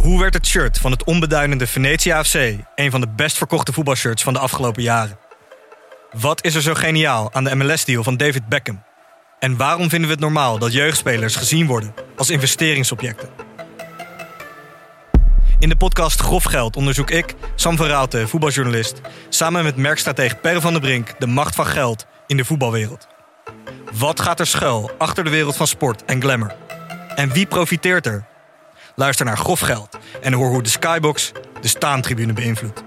Hoe werd het shirt van het onbeduidende Venetia FC een van de best verkochte voetbalshirts van de afgelopen jaren? Wat is er zo geniaal aan de MLS-deal van David Beckham? En waarom vinden we het normaal dat jeugdspelers gezien worden als investeringsobjecten? In de podcast Grof Geld onderzoek ik, Sam van Raalte, voetbaljournalist, samen met merkstratege Per van der Brink de macht van geld in de voetbalwereld. Wat gaat er schuil achter de wereld van sport en glamour? En wie profiteert er? Luister naar Grof Geld en hoor hoe de Skybox de staantribune beïnvloedt.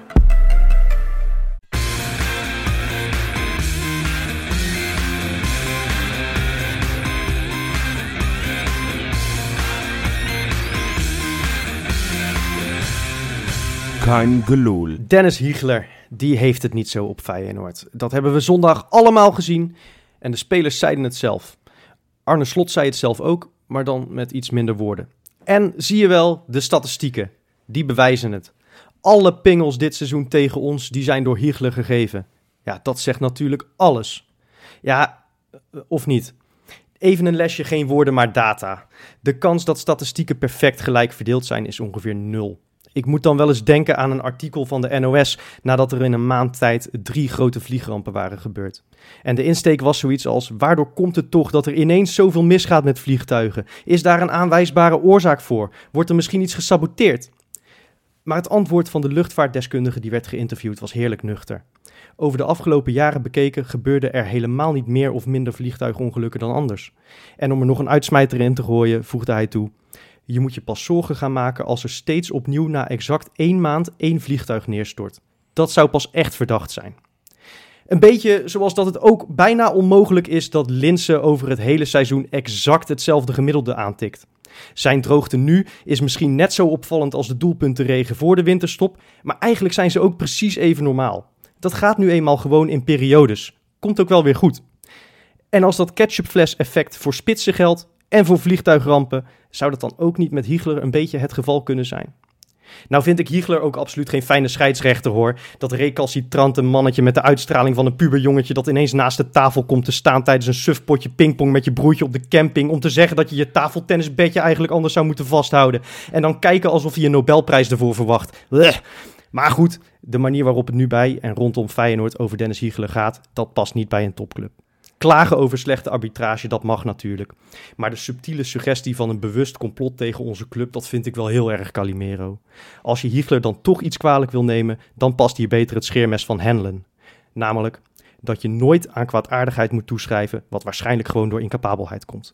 Kein gelul. Dennis Hiegler, die heeft het niet zo op Feyenoord. Dat hebben we zondag allemaal gezien en de spelers zeiden het zelf. Arne Slot zei het zelf ook, maar dan met iets minder woorden. En zie je wel, de statistieken, die bewijzen het. Alle pingels dit seizoen tegen ons, die zijn door Hiegler gegeven. Ja, dat zegt natuurlijk alles. Ja, of niet? Even een lesje, geen woorden, maar data. De kans dat statistieken perfect gelijk verdeeld zijn is ongeveer 0. Ik moet dan wel eens denken aan een artikel van de NOS nadat er in een maand tijd 3 grote vliegrampen waren gebeurd. En de insteek was zoiets als: waardoor komt het toch dat er ineens zoveel misgaat met vliegtuigen? Is daar een aanwijsbare oorzaak voor? Wordt er misschien iets gesaboteerd? Maar het antwoord van de luchtvaartdeskundige die werd geïnterviewd was heerlijk nuchter. Over de afgelopen jaren bekeken gebeurde er helemaal niet meer of minder vliegtuigongelukken dan anders. En om er nog een uitsmijter in te gooien, voegde hij toe: je moet je pas zorgen gaan maken als er steeds opnieuw na exact 1 maand 1 vliegtuig neerstort. Dat zou pas echt verdacht zijn. Een beetje zoals dat het ook bijna onmogelijk is dat Linse over het hele seizoen exact hetzelfde gemiddelde aantikt. Zijn droogte nu is misschien net zo opvallend als de doelpuntenregen voor de winterstop, maar eigenlijk zijn ze ook precies even normaal. Dat gaat nu eenmaal gewoon in periodes. Komt ook wel weer goed. En als dat ketchupfles-effect voor spitsen geldt en voor vliegtuigrampen, zou dat dan ook niet met Hiegler een beetje het geval kunnen zijn? Nou vind ik Hiegler ook absoluut geen fijne scheidsrechter hoor. Dat recalcitrante mannetje met de uitstraling van een puberjongetje dat ineens naast de tafel komt te staan tijdens een sufpotje pingpong met je broertje op de camping om te zeggen dat je je tafeltennisbedje eigenlijk anders zou moeten vasthouden. En dan kijken alsof hij een Nobelprijs ervoor verwacht. Blech. Maar goed, de manier waarop het nu bij en rondom Feyenoord over Dennis Hiegler gaat, dat past niet bij een topclub. Klagen over slechte arbitrage, dat mag natuurlijk. Maar de subtiele suggestie van een bewust complot tegen onze club, dat vind ik wel heel erg Calimero. Als je Hiegler dan toch iets kwalijk wil nemen, dan past hier beter het scheermes van Hanlon. Namelijk dat je nooit aan kwaadaardigheid moet toeschrijven, wat waarschijnlijk gewoon door incapabelheid komt.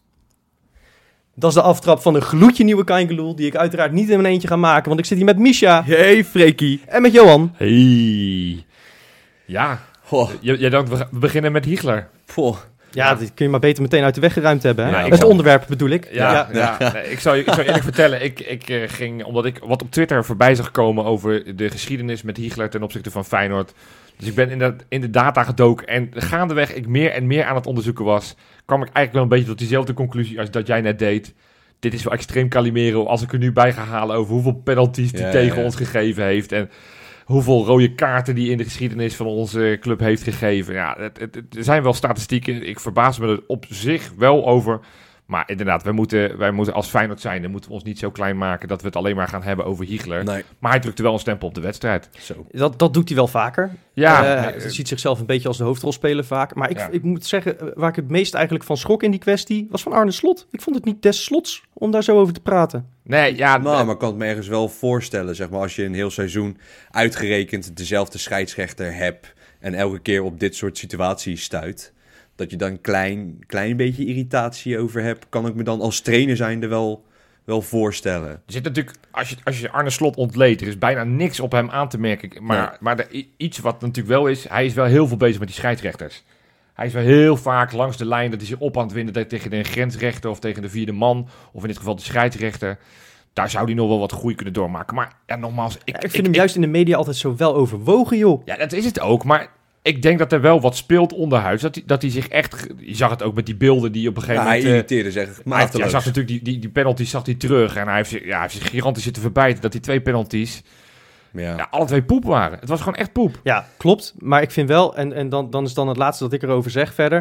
Dat is de aftrap van een gloedje nieuwe Kein Gelul, die ik uiteraard niet in mijn eentje ga maken, want ik zit hier met Misha. Hey, Freekie. En met Johan. Hey. Ja. Goh. Jij denkt, we beginnen met Hiegler. Poh. Ja, dat kun je maar beter meteen uit de weg geruimd hebben. Hè? Ja, Het onderwerp bedoel ik. Ja. Nee, ik zou eerlijk vertellen, ik ging, omdat ik wat op Twitter voorbij zag komen over de geschiedenis met Hiegler ten opzichte van Feyenoord. Dus ik ben in de data gedoken en gaandeweg ik meer en meer aan het onderzoeken was, kwam ik eigenlijk wel een beetje tot diezelfde conclusie als dat jij net deed. Dit is wel extreem Calimero als ik er nu bij ga halen over hoeveel penalties die tegen ons gegeven heeft en hoeveel rode kaarten die in de geschiedenis van onze club heeft gegeven. Ja, er zijn wel statistieken. Ik verbaas me er op zich wel over. Maar inderdaad, wij moeten als Feyenoord zijn, dan moeten we ons niet zo klein maken dat we het alleen maar gaan hebben over Hiegler. Nee. Maar hij drukte wel een stempel op de wedstrijd. Zo. Dat doet hij wel vaker. Ja. Hij ziet zichzelf een beetje als de hoofdrolspeler vaak. Maar ik moet zeggen, waar ik het meest eigenlijk van schrok in die kwestie, was van Arne Slot. Ik vond het niet des Slots om daar zo over te praten. Nee, ja. Nou, maar ik kan het me ergens wel voorstellen, zeg maar, als je een heel seizoen uitgerekend dezelfde scheidsrechter hebt en elke keer op dit soort situaties stuit, dat je dan een klein beetje irritatie over hebt, kan ik me dan als trainer zijnde wel voorstellen. Er zit natuurlijk, als je Arne Slot ontleedt, er is bijna niks op hem aan te merken. Maar iets wat natuurlijk wel is, hij is wel heel veel bezig met die scheidsrechters. Hij is wel heel vaak langs de lijn dat hij zich op aan het winnen tegen de grensrechter of tegen de vierde man, of in dit geval de scheidsrechter. Daar zou hij nog wel wat groei kunnen doormaken. Maar ja, nogmaals, ik vind hem juist in de media altijd zo wel overwogen, joh. Ja, dat is het ook, maar ik denk dat er wel wat speelt onderhuis. Dat hij zich echt... Je zag het ook met die beelden die op een gegeven moment... Hij irriteerde zich mateloos. Hij zag natuurlijk die penalties zag hij terug. En hij heeft zich gigantisch zitten verbijten dat die 2 penalties... Ja, alle 2 poep waren. Het was gewoon echt poep. Ja, klopt. Maar ik vind wel, en dan is dan het laatste dat ik erover zeg verder.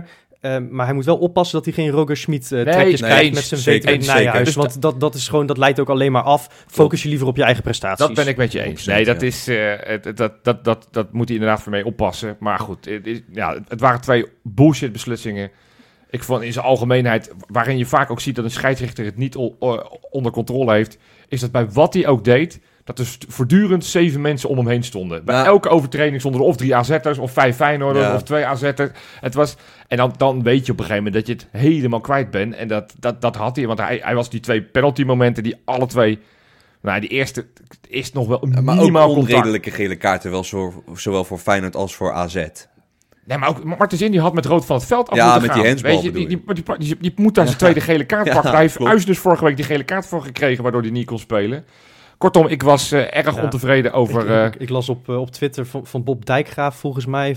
Maar hij moet wel oppassen dat hij geen Roger Schmid trekjes krijgt met zijn veterinariënhuis. Dus want dat is gewoon, dat leidt ook alleen maar af. Focus je liever op je eigen prestaties. Dat ben ik met je eens. Nee, dat is dat moet hij inderdaad voor mee oppassen. Maar goed, het waren 2 bullshit beslissingen. Ik vond in zijn algemeenheid, waarin je vaak ook ziet dat een scheidsrechter het niet onder controle heeft, is dat bij wat hij ook deed, dat er voortdurend 7 mensen om hem heen stonden. Bij elke overtreding stonden er of 3 AZ'ers of 5 Feyenoorders of 2 AZ'ers. Het was, en dan weet je op een gegeven moment dat je het helemaal kwijt bent. En dat had hij, want hij was die 2 penalty momenten die alle 2... Nou, die eerste is nog wel minimaal maar ook contact. onredelijke gele kaarten, wel zowel voor Feyenoord als voor AZ. Nee, maar ook Martens Indy had met rood van het veld af Ja, moeten met gaan. die handsbal Weet je, die moet daar zijn tweede gele kaart pakken. Hij heeft Uis dus vorige week die gele kaart voor gekregen, waardoor hij niet kon spelen. Kortom, ik was erg ontevreden over... Ik las op Twitter van Bob Dijkgraaf volgens mij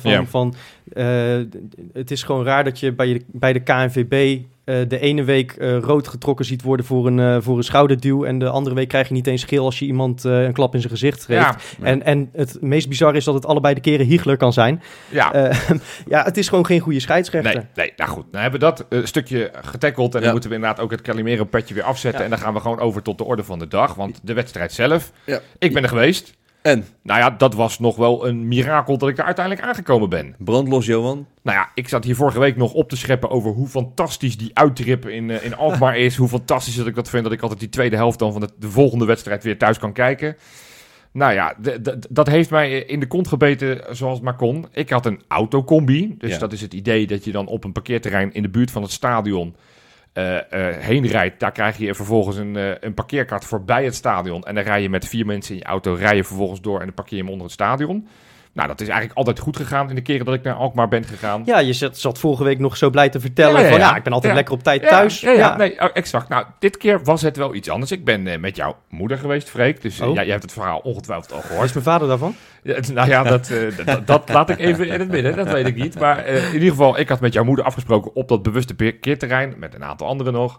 het is gewoon raar dat je bij de KNVB de ene week rood getrokken ziet worden voor een schouderduw en de andere week krijg je niet eens geel als je iemand een klap in zijn gezicht geeft. Ja. En het meest bizar is dat het allebei de keren Hiegler kan zijn. Ja, het is gewoon geen goede scheidsrechter. Nee, nou goed. Dan hebben we dat stukje getackeld en dan moeten we inderdaad ook het Calimero-petje weer afzetten en dan gaan we gewoon over tot de orde van de dag, want de wedstrijd zelf, ik ben er geweest. En? Nou ja, dat was nog wel een mirakel dat ik daar uiteindelijk aangekomen ben. Brandlos, Johan. Nou ja, ik zat hier vorige week nog op te scheppen over hoe fantastisch die uittrip in Alkmaar is. Hoe fantastisch dat ik dat vind, dat ik altijd die tweede helft dan van de volgende wedstrijd weer thuis kan kijken. Nou ja, dat heeft mij in de kont gebeten zoals het maar kon. Ik had een autocombi, dus dat is het idee dat je dan op een parkeerterrein in de buurt van het stadion heen rijdt. Daar krijg je vervolgens een parkeerkaart voorbij het stadion. En dan rij je met 4 mensen in je auto, rij je vervolgens door en dan parkeer je hem onder het stadion. Nou, dat is eigenlijk altijd goed gegaan in de keren dat ik naar Alkmaar ben gegaan. Ja, je zat vorige week nog zo blij te vertellen ik ben altijd lekker op tijd thuis. Nee, exact. Nou, dit keer was het wel iets anders. Ik ben met jouw moeder geweest, Freek. Dus jij hebt het verhaal ongetwijfeld al gehoord. Is mijn vader daarvan? Nou ja, dat laat ik even in het midden. Dat weet ik niet. Maar in ieder geval, ik had met jouw moeder afgesproken op dat bewuste parkeerterrein. Met een aantal anderen nog.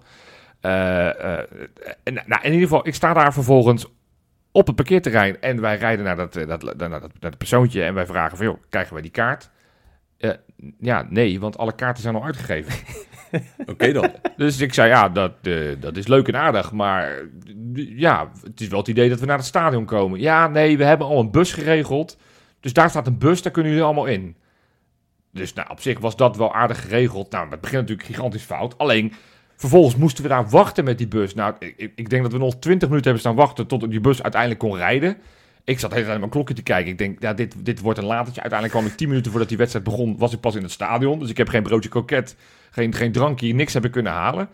In ieder geval, ik sta daar vervolgens op het parkeerterrein en wij rijden naar dat persoontje en wij vragen van, joh, krijgen wij die kaart? Nee, want alle kaarten zijn al uitgegeven. Oké dan. Dus ik zei, dat is leuk en aardig, maar het is wel het idee dat we naar het stadion komen. Ja, nee, we hebben al een bus geregeld, dus daar staat een bus, daar kunnen jullie allemaal in. Dus op zich was dat wel aardig geregeld. Nou, het begint natuurlijk gigantisch fout, alleen vervolgens moesten we daar wachten met die bus. Nou, ik denk dat we nog 20 minuten hebben staan wachten tot die bus uiteindelijk kon rijden. Ik zat de hele tijd naar mijn klokje te kijken. Ik denk, dit wordt een latertje. Uiteindelijk kwam ik 10 minuten voordat die wedstrijd begon, was ik pas in het stadion. Dus ik heb geen broodje kroket, geen drankje, niks heb ik kunnen halen.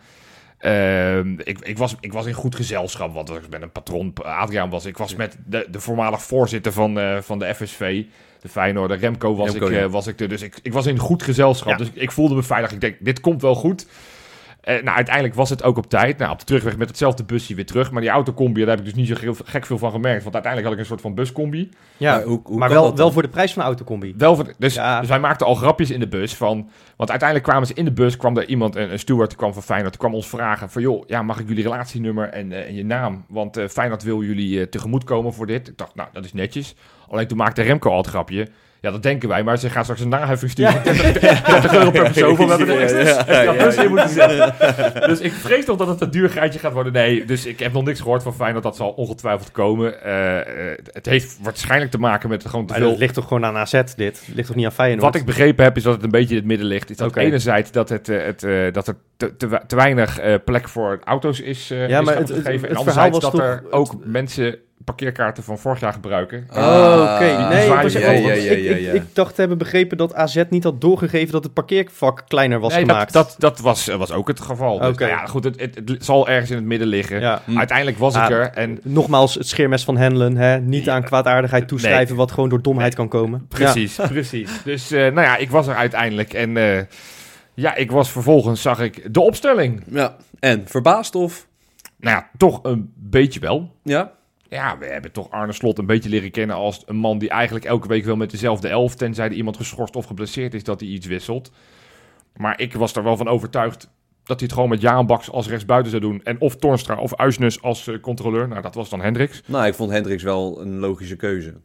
Ik was in goed gezelschap, want ik ben een patron, Adriaan was. Ik was met de voormalig voorzitter van de FSV, de Feyenoorder, Remco was ik er. Dus ik was in goed gezelschap, dus ik voelde me veilig. Ik denk, dit komt wel goed. Uiteindelijk was het ook op tijd. Op de terugweg met hetzelfde busje weer terug. Maar die autocombi, daar heb ik dus niet zo gek veel van gemerkt. Want uiteindelijk had ik een soort van buscombi. Ja, maar wel voor de prijs van de autocombi. Dus wij maakten al grapjes in de bus van... Want uiteindelijk kwamen ze in de bus, kwam er iemand, een steward, die kwam van Feyenoord, die kwam ons vragen van, joh, mag ik jullie relatienummer en je naam? Want Feyenoord wil jullie tegemoetkomen voor dit. Ik dacht, nou, dat is netjes. Alleen toen maakte Remco al het grapje. Ja, dat denken wij, maar ze gaan straks een naheffing sturen. €30 per persoon, van we extra bus in moeten zetten. Dus ik vrees toch dat het een duur geitje gaat worden. Nee, dus ik heb nog niks gehoord van Feyenoord. Dat zal ongetwijfeld komen. Het heeft waarschijnlijk te maken met gewoon te veel... Het ligt toch gewoon aan AZ, dit? Het ligt toch niet aan Feyenoord? Wat ik begrepen heb, is dat het een beetje in het midden ligt. Is dat enerzijds dat er te weinig plek voor auto's is gegeven. En anderzijds dat er ook mensen parkeerkaarten van vorig jaar gebruiken. Oké. Nee, ik dacht te hebben begrepen dat AZ niet had doorgegeven dat het parkeervak kleiner was gemaakt. Dat was ook het geval. Dus, goed, het zal ergens in het midden liggen. Ja. Uiteindelijk was ik er. En nogmaals, het scheermes van Handelen. Niet aan kwaadaardigheid toeschrijven, wat gewoon door domheid kan komen. Precies. Dus ik was er uiteindelijk. En ik was vervolgens, zag ik de opstelling. Ja, en verbaasd of? Nou ja, toch een beetje wel. Ja. Ja, we hebben toch Arne Slot een beetje leren kennen als een man die eigenlijk elke week wel met dezelfde 11, tenzij er iemand geschorst of geblesseerd is, dat hij iets wisselt. Maar ik was er wel van overtuigd dat hij het gewoon met Jaan Baks als rechtsbuiten zou doen. En of Toornstra of Uisnes als controleur. Nou, dat was dan Hendricks. Nou, ik vond Hendricks wel een logische keuze.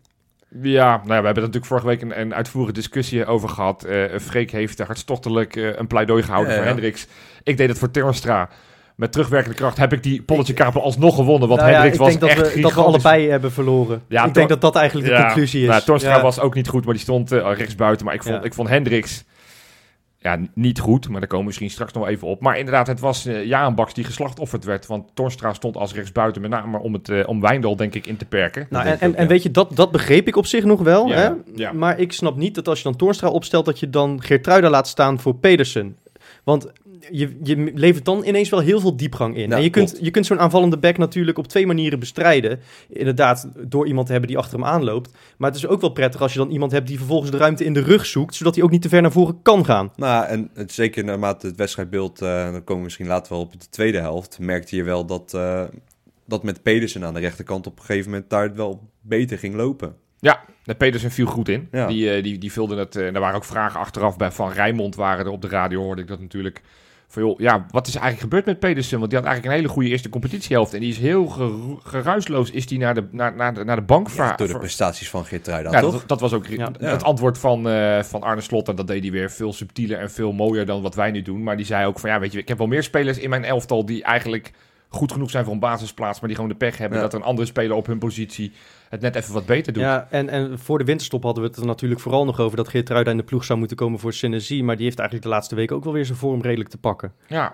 Ja, nou ja, we hebben er natuurlijk vorige week een uitvoerige discussie over gehad. Freek heeft hartstochtelijk een pleidooi gehouden voor Hendricks. Ik deed het voor Toornstra. Met terugwerkende kracht heb ik die Polletje Kapel alsnog gewonnen. Want Hendricks was echt gigantisch. Ik denk dat we allebei hebben verloren. Ja, ik denk dat dat eigenlijk de conclusie is. Nou, Toornstra was ook niet goed, maar die stond rechtsbuiten. Maar ik vond Hendricks niet goed. Maar daar komen we misschien straks nog even op. Maar inderdaad, het was Jaan Baks die geslachtofferd werd. Want Toornstra stond als rechtsbuiten met name om Wijndal denk ik in te perken. Nou, en weet je, dat begreep ik op zich nog wel. Ja, hè? Ja. Maar ik snap niet dat als je dan Toornstra opstelt, dat je dan Geertruida laat staan voor Pedersen. Want je levert dan ineens wel heel veel diepgang in. Nou, en je kunt zo'n aanvallende back natuurlijk op 2 manieren bestrijden. Inderdaad, door iemand te hebben die achter hem aanloopt. Maar het is ook wel prettig als je dan iemand hebt die vervolgens de ruimte in de rug zoekt, zodat hij ook niet te ver naar voren kan gaan. Nou, en zeker naarmate het wedstrijdbeeld, dan komen we misschien later wel op de tweede helft, merkte je wel dat met Pedersen aan de rechterkant op een gegeven moment daar het wel beter ging lopen. Ja, Pedersen viel goed in. Ja. Die vulde het. Er waren ook vragen achteraf bij Van Rijnmond, waren er op de radio, hoorde ik dat natuurlijk. Van joh, ja, wat is eigenlijk gebeurd met Pedersen? Want die had eigenlijk een hele goede eerste competitiehelft. En die is heel geruisloos is die naar de bank Door de prestaties van Geertruida, toch? Dat was ook het antwoord van Arne Slot. En dat deed hij weer veel subtieler en veel mooier dan wat wij nu doen. Maar die zei ook van, ja, weet je, ik heb wel meer spelers in mijn elftal die eigenlijk goed genoeg zijn voor een basisplaats, maar die gewoon de pech hebben dat er een andere speler op hun positie het net even wat beter doet. Ja, en voor de winterstop hadden we het er natuurlijk vooral nog over dat Geertruida in de ploeg zou moeten komen voor Senesi, maar die heeft eigenlijk de laatste weken ook wel weer zijn vorm redelijk te pakken.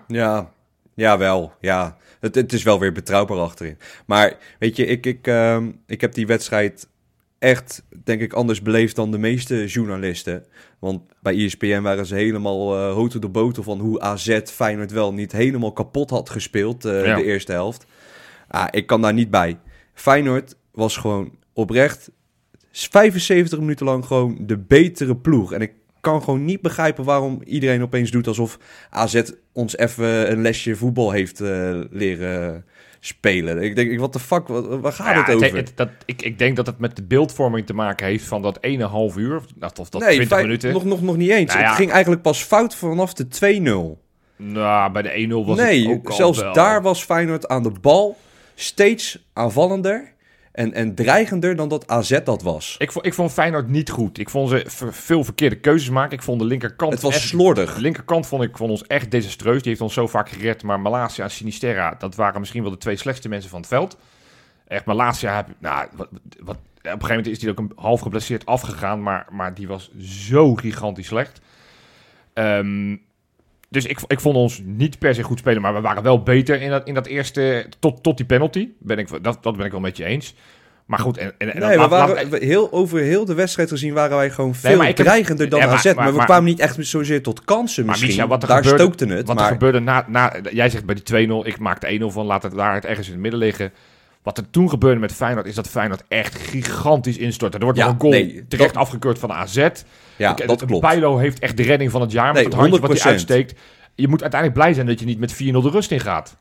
Ja, wel. Ja. Het is wel weer betrouwbaar achterin. Maar weet je, ik heb die wedstrijd echt, denk ik, anders beleefd dan de meeste journalisten. Want bij ESPN waren ze helemaal houten de boter van hoe AZ Feyenoord wel niet helemaal kapot had gespeeld de eerste helft. Ik kan daar niet bij. Feyenoord was gewoon oprecht 75 minuten lang gewoon de betere ploeg. En ik kan gewoon niet begrijpen waarom iedereen opeens doet alsof AZ ons even een lesje voetbal heeft leren spelen. Ik denk, what the fuck, waar gaat het over? Ik denk dat het met de beeldvorming te maken heeft van dat 1,5 uur, of dat 20 minuten. Nog niet eens. Het ging eigenlijk pas fout vanaf de 2-0. Nou, bij de 1-0 was het ook al zelfs wel. Daar was Feyenoord aan de bal steeds aanvallender en dreigender dan dat AZ dat was. Ik vond Feyenoord niet goed. Ik vond ze veel verkeerde keuzes maken. Ik vond de linkerkant het was slordig. De linkerkant vond ik ons echt desastreus. Die heeft ons zo vaak gered. Maar Malacia en Sinisterra, dat waren misschien wel de 2 slechtste mensen van het veld. Echt, Malacia, op een gegeven moment is hij ook een half geblesseerd afgegaan. Maar die was zo gigantisch slecht. Dus ik vond ons niet per se goed spelen, maar we waren wel beter in dat eerste, tot die penalty. Dat ben ik wel met je eens. Maar goed, over heel de wedstrijd gezien waren wij gewoon veel dreigender dan AZ. Maar we kwamen niet echt zozeer tot kansen misschien. Maar daar stookte het. Wat er gebeurde jij zegt bij die 2-0, ik maak de 1-0 van, laat het daar ergens in het midden liggen. Wat er toen gebeurde met Feyenoord, is dat Feyenoord echt gigantisch instort. Er wordt nog een goal terecht afgekeurd van de AZ. Ja, dat klopt. Bijlo heeft echt de redding van het jaar met het handje wat hij uitsteekt. Je moet uiteindelijk blij zijn dat je niet met 4-0 de rust in gaat.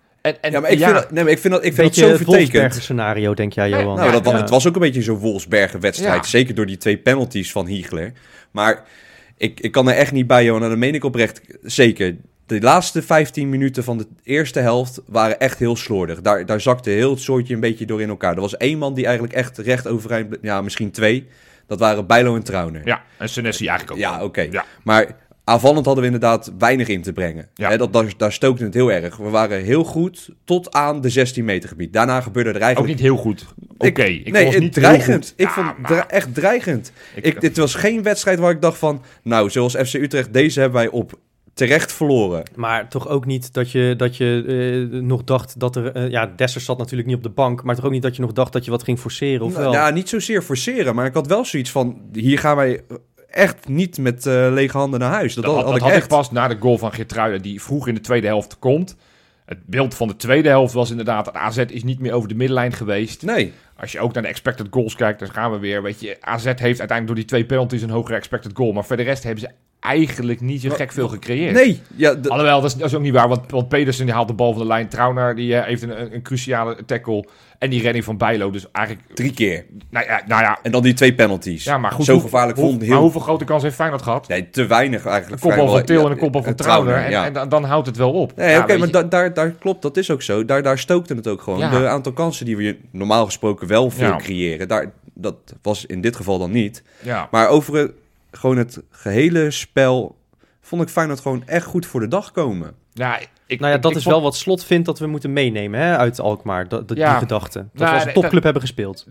Ik vind dat zo vertekend. Wolfsberger scenario, denk jij, Johan? Het was ook een beetje zo'n Wolfsberger wedstrijd. Ja. Zeker door die 2 penalties van Hiegler. Maar ik kan er echt niet bij, Johan. En dat meen ik oprecht. Zeker. De laatste 15 minuten van de eerste helft waren echt heel slordig. Daar zakte heel het soortje een beetje door in elkaar. Er was 1 man die eigenlijk echt recht overeind... Ja, misschien 2. Dat waren Bijlo en Trauner. Ja, en Senesi eigenlijk ook. Ja, oké. Ja. Maar aanvallend hadden we inderdaad weinig in te brengen. Ja. Daar stookte het heel erg. We waren heel goed tot aan de 16 meter gebied. Daarna gebeurde er eigenlijk... Ook niet heel goed. Oké. Ik vond het niet dreigend. Ik vond het echt dreigend. Dit was geen wedstrijd waar ik dacht van... Nou, zoals FC Utrecht, deze hebben wij op terecht verloren. Maar toch ook niet dat je nog dacht dat er... Dessers zat natuurlijk niet op de bank, maar toch ook niet dat je nog dacht dat je wat ging forceren, of wel? Ja, niet zozeer forceren, maar ik had wel zoiets van... Hier gaan wij echt niet met lege handen naar huis. Dat had ik pas na de goal van Geertruida, die vroeg in de tweede helft komt. Het beeld van de tweede helft was inderdaad... dat AZ is niet meer over de middenlijn geweest. Nee. Als je ook naar de expected goals kijkt, dan gaan we weer. Weet je, AZ heeft uiteindelijk door die 2 penalties een hogere expected goal. Maar voor de rest hebben ze eigenlijk niet zo gek veel gecreëerd. Nee. Ja, alhoewel, dat is ook niet waar. Want Pedersen die haalt de bal van de lijn. Trauner die heeft een cruciale tackle. En die redding van Bijlo. Dus eigenlijk 3 keer. Nou ja. En dan die 2 penalties. Ja, maar goed. Zo gevaarlijk vond. Maar hoeveel grote kans heeft Feyenoord gehad? Nee, te weinig eigenlijk. Een kopbal van Til en een kopbal van Trauner. En dan houdt het wel op. Nee, oké, maar daar klopt. Dat is ook zo. Daar stookte het ook gewoon. Ja. De aantal kansen die we normaal gesproken wel veel creëren. Dat was in dit geval dan niet. Ja. Maar over gewoon het gehele spel vond ik Feyenoord gewoon echt goed voor de dag komen. Ja, dat is wel wat Slot vindt dat we moeten meenemen uit Alkmaar. Die gedachte. Dat we als een topclub hebben gespeeld.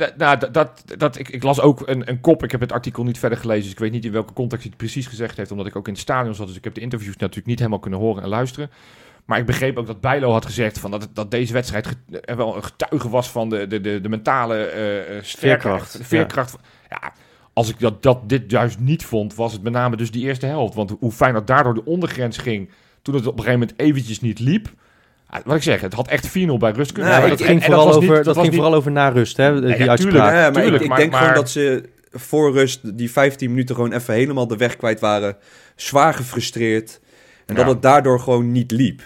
Ik las ook een kop. Ik heb het artikel niet verder gelezen. Dus ik weet niet in welke context hij het precies gezegd heeft. Omdat ik ook in het stadion zat. Dus ik heb de interviews natuurlijk niet helemaal kunnen horen en luisteren. Maar ik begreep ook dat Bijlo had gezegd van dat deze wedstrijd wel een getuige was van de mentale veerkracht. Ja, als ik dit juist niet vond, was het met name dus die eerste helft. Want hoe Feyenoord daardoor de ondergrens ging, toen het op een gegeven moment eventjes niet liep. Wat ik zeg, het had echt 4-0 bij rust kunnen. Ja, dat ging vooral over na rust, hè? Die uitspraak. Ja, maar ik denk gewoon dat ze voor rust die 15 minuten gewoon even helemaal de weg kwijt waren. Zwaar gefrustreerd. En dat het daardoor gewoon niet liep.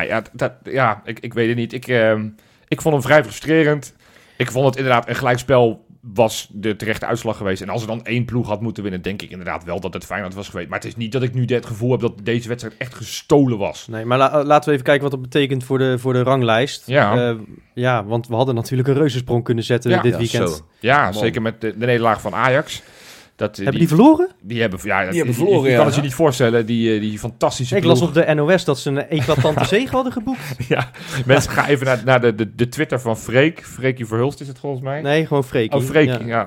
Ik weet het niet. Ik vond hem vrij frustrerend. Ik vond het inderdaad een gelijkspel was de terechte uitslag geweest. En als er dan 1 ploeg had moeten winnen, denk ik inderdaad wel dat het Feyenoord was geweest. Maar het is niet dat ik nu het gevoel heb dat deze wedstrijd echt gestolen was. Nee, maar laten we even kijken wat dat betekent voor de ranglijst. Ja. Want we hadden natuurlijk een reuzensprong kunnen zetten dit weekend. Zo. Ja, zeker met de nederlaag van Ajax. Hebben die verloren? Die hebben verloren, je kan het je niet voorstellen, die fantastische ploeg. Ik las op de NOS dat ze een eclatante zege hadden geboekt. Ja, mensen gaan even naar de Twitter van Freek. Freekie Verhulst is het volgens mij. Nee, gewoon Freekie. Oh, Freekie, ja.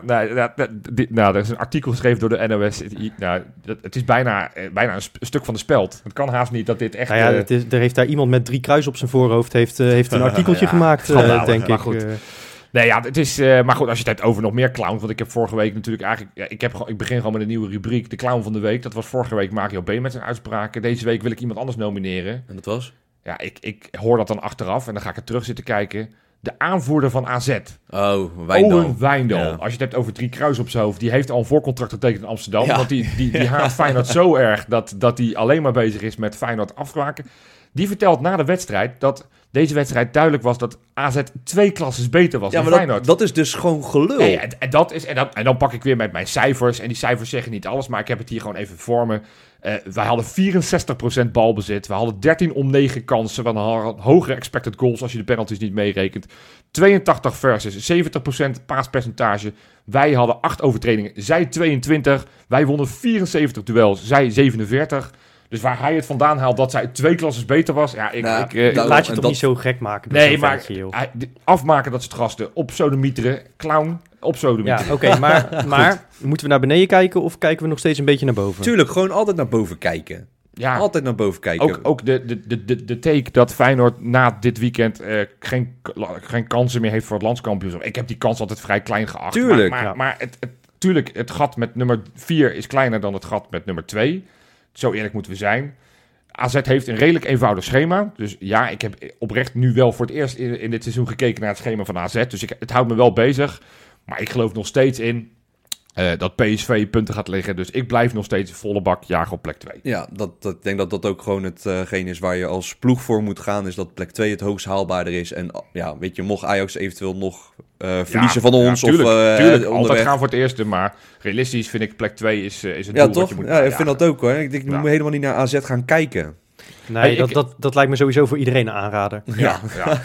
Er is een artikel geschreven door de NOS. Het is bijna een stuk van de speld. Het kan haast niet dat dit echt... Er heeft daar iemand met 3 kruis op zijn voorhoofd heeft een artikeltje gemaakt, denk ik. Goed. Nee, ja, het is... maar goed, als je het hebt over nog meer clowns... Want ik heb vorige week natuurlijk eigenlijk... Ja, ik begin gewoon met een nieuwe rubriek. De clown van de week. Dat was vorige week Mario B. met zijn uitspraken. Deze week wil ik iemand anders nomineren. En dat was? Ja, ik hoor dat dan achteraf. En dan ga ik er terug zitten kijken. De aanvoerder van AZ. Oh, Wijndal. Owen Wijndal. Ja. Als je het hebt over 3 kruis op zijn hoofd. Die heeft al een voorcontract getekend in Amsterdam. Ja. Want die haat Feyenoord zo erg... dat hij alleen maar bezig is met Feyenoord afkraken. Die vertelt na de wedstrijd dat... Deze wedstrijd duidelijk was dat AZ 2 klasses beter was dan Feyenoord. Dat is dus gewoon gelul. Nee, en dan pak ik weer met mijn cijfers. En die cijfers zeggen niet alles, maar ik heb het hier gewoon even voor me. Wij hadden 64% balbezit. We hadden 13 om 9 kansen. We hadden hogere expected goals als je de penalties niet meerekent. 82 versus 70% paaspercentage. Wij hadden 8 overtredingen. Zij 22. Wij wonnen 74 duels. Zij 47. Dus waar hij het vandaan haalt dat zij 2 klasses beter was... Ja, laat je toch niet zo gek maken. Nee, maar afmaken dat ze het gasten op sodemieteren. Clown op sodemieteren. Ja, oké, maar moeten we naar beneden kijken of kijken we nog steeds een beetje naar boven? Tuurlijk, gewoon altijd naar boven kijken. Ja, altijd naar boven kijken. Ook de take dat Feyenoord na dit weekend geen kansen meer heeft voor het landskampioenschap. Ik heb die kans altijd vrij klein geacht. Tuurlijk. Maar tuurlijk, het gat met nummer 4 is kleiner dan het gat met nummer 2. Zo eerlijk moeten we zijn. AZ heeft een redelijk eenvoudig schema. Dus ja, ik heb oprecht nu wel voor het eerst in dit seizoen gekeken naar het schema van AZ. Dus het houdt me wel bezig. Maar ik geloof nog steeds in dat PSV punten gaat liggen. Dus ik blijf nog steeds volle bak jagen op plek 2. Ja, ik denk dat dat ook gewoon hetgeen is waar je als ploeg voor moet gaan. Is dat plek 2 het hoogst haalbaarder is. En ja, weet je, mocht Ajax eventueel nog verliezen van ons. Ja, tuurlijk. Altijd onderweg. gaan voor het eerste. Maar realistisch vind ik plek 2 is het doel toch? wat je moet ik vind dat ook hoor. Ik moet helemaal niet naar AZ gaan kijken. Nee, dat lijkt me sowieso voor iedereen een aanrader. Ja.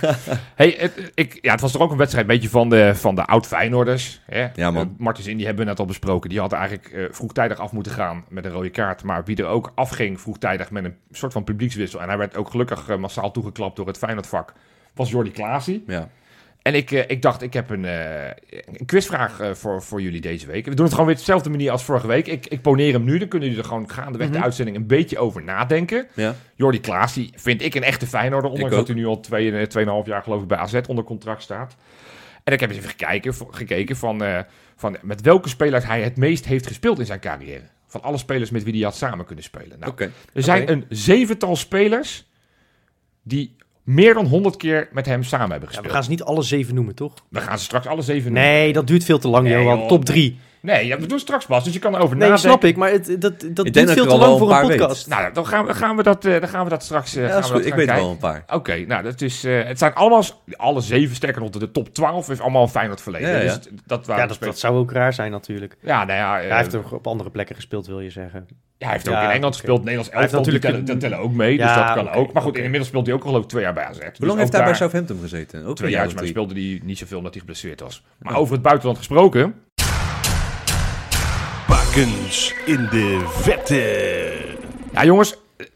Het was toch ook een wedstrijd een beetje van de oud-Feyenoorders. Hè? Ja, man. Martens Indy hebben we net al besproken. Die had eigenlijk vroegtijdig af moeten gaan met een rode kaart. Maar wie er ook afging vroegtijdig met een soort van publiekswissel. En hij werd ook gelukkig massaal toegeklapt door het Feyenoordvak. Was Jordi Klaasie. Ja. En ik dacht, ik heb een quizvraag voor jullie deze week. We doen het gewoon weer op dezelfde manier als vorige week. Ik poneer hem nu, dan kunnen jullie er gewoon gaandeweg de uitzending een beetje over nadenken. Ja. Jordi Klaasie vind ik een echte Feyenoorder, ondanks dat hij nu al 2,5 jaar geloof ik bij AZ onder contract staat. En ik heb eens even gekeken van met welke spelers hij het meest heeft gespeeld in zijn carrière. Van alle spelers met wie hij had samen kunnen spelen. Nou, er zijn een 7-tal spelers die meer dan 100 keer met hem samen hebben gespeeld. We gaan ze niet alle 7 noemen, toch? We gaan ze straks alle 7 noemen. Nee, dat duurt veel te lang, Johan. Top 3. Nee, we doen straks pas, dus je kan erover nadenken. Nee, snap ik, maar dat duurt veel te lang voor een podcast. Nou, dan gaan we dat straks ik weet wel een paar. Oké, nou, dat is, het zijn allemaal, alle 7, sterker nog, de top 12 is allemaal een Feyenoord verleden. Ja. Dus dat zou ook raar zijn natuurlijk. Ja, nou ja. Hij heeft toch op andere plekken gespeeld, wil je zeggen. Ja, hij heeft ook in Engeland gespeeld. Nederlands elftal, die tellen ook mee, dus dat kan ook. Maar goed, inmiddels speelt hij ook al geloof ik 2 jaar bij AZ. Hoe lang heeft hij bij Southampton gezeten? Ook 2 jaar, maar speelde hij niet zoveel omdat hij geblesseerd was. Maar over het buitenland gesproken. Varkens in de vette. Ja, jongens.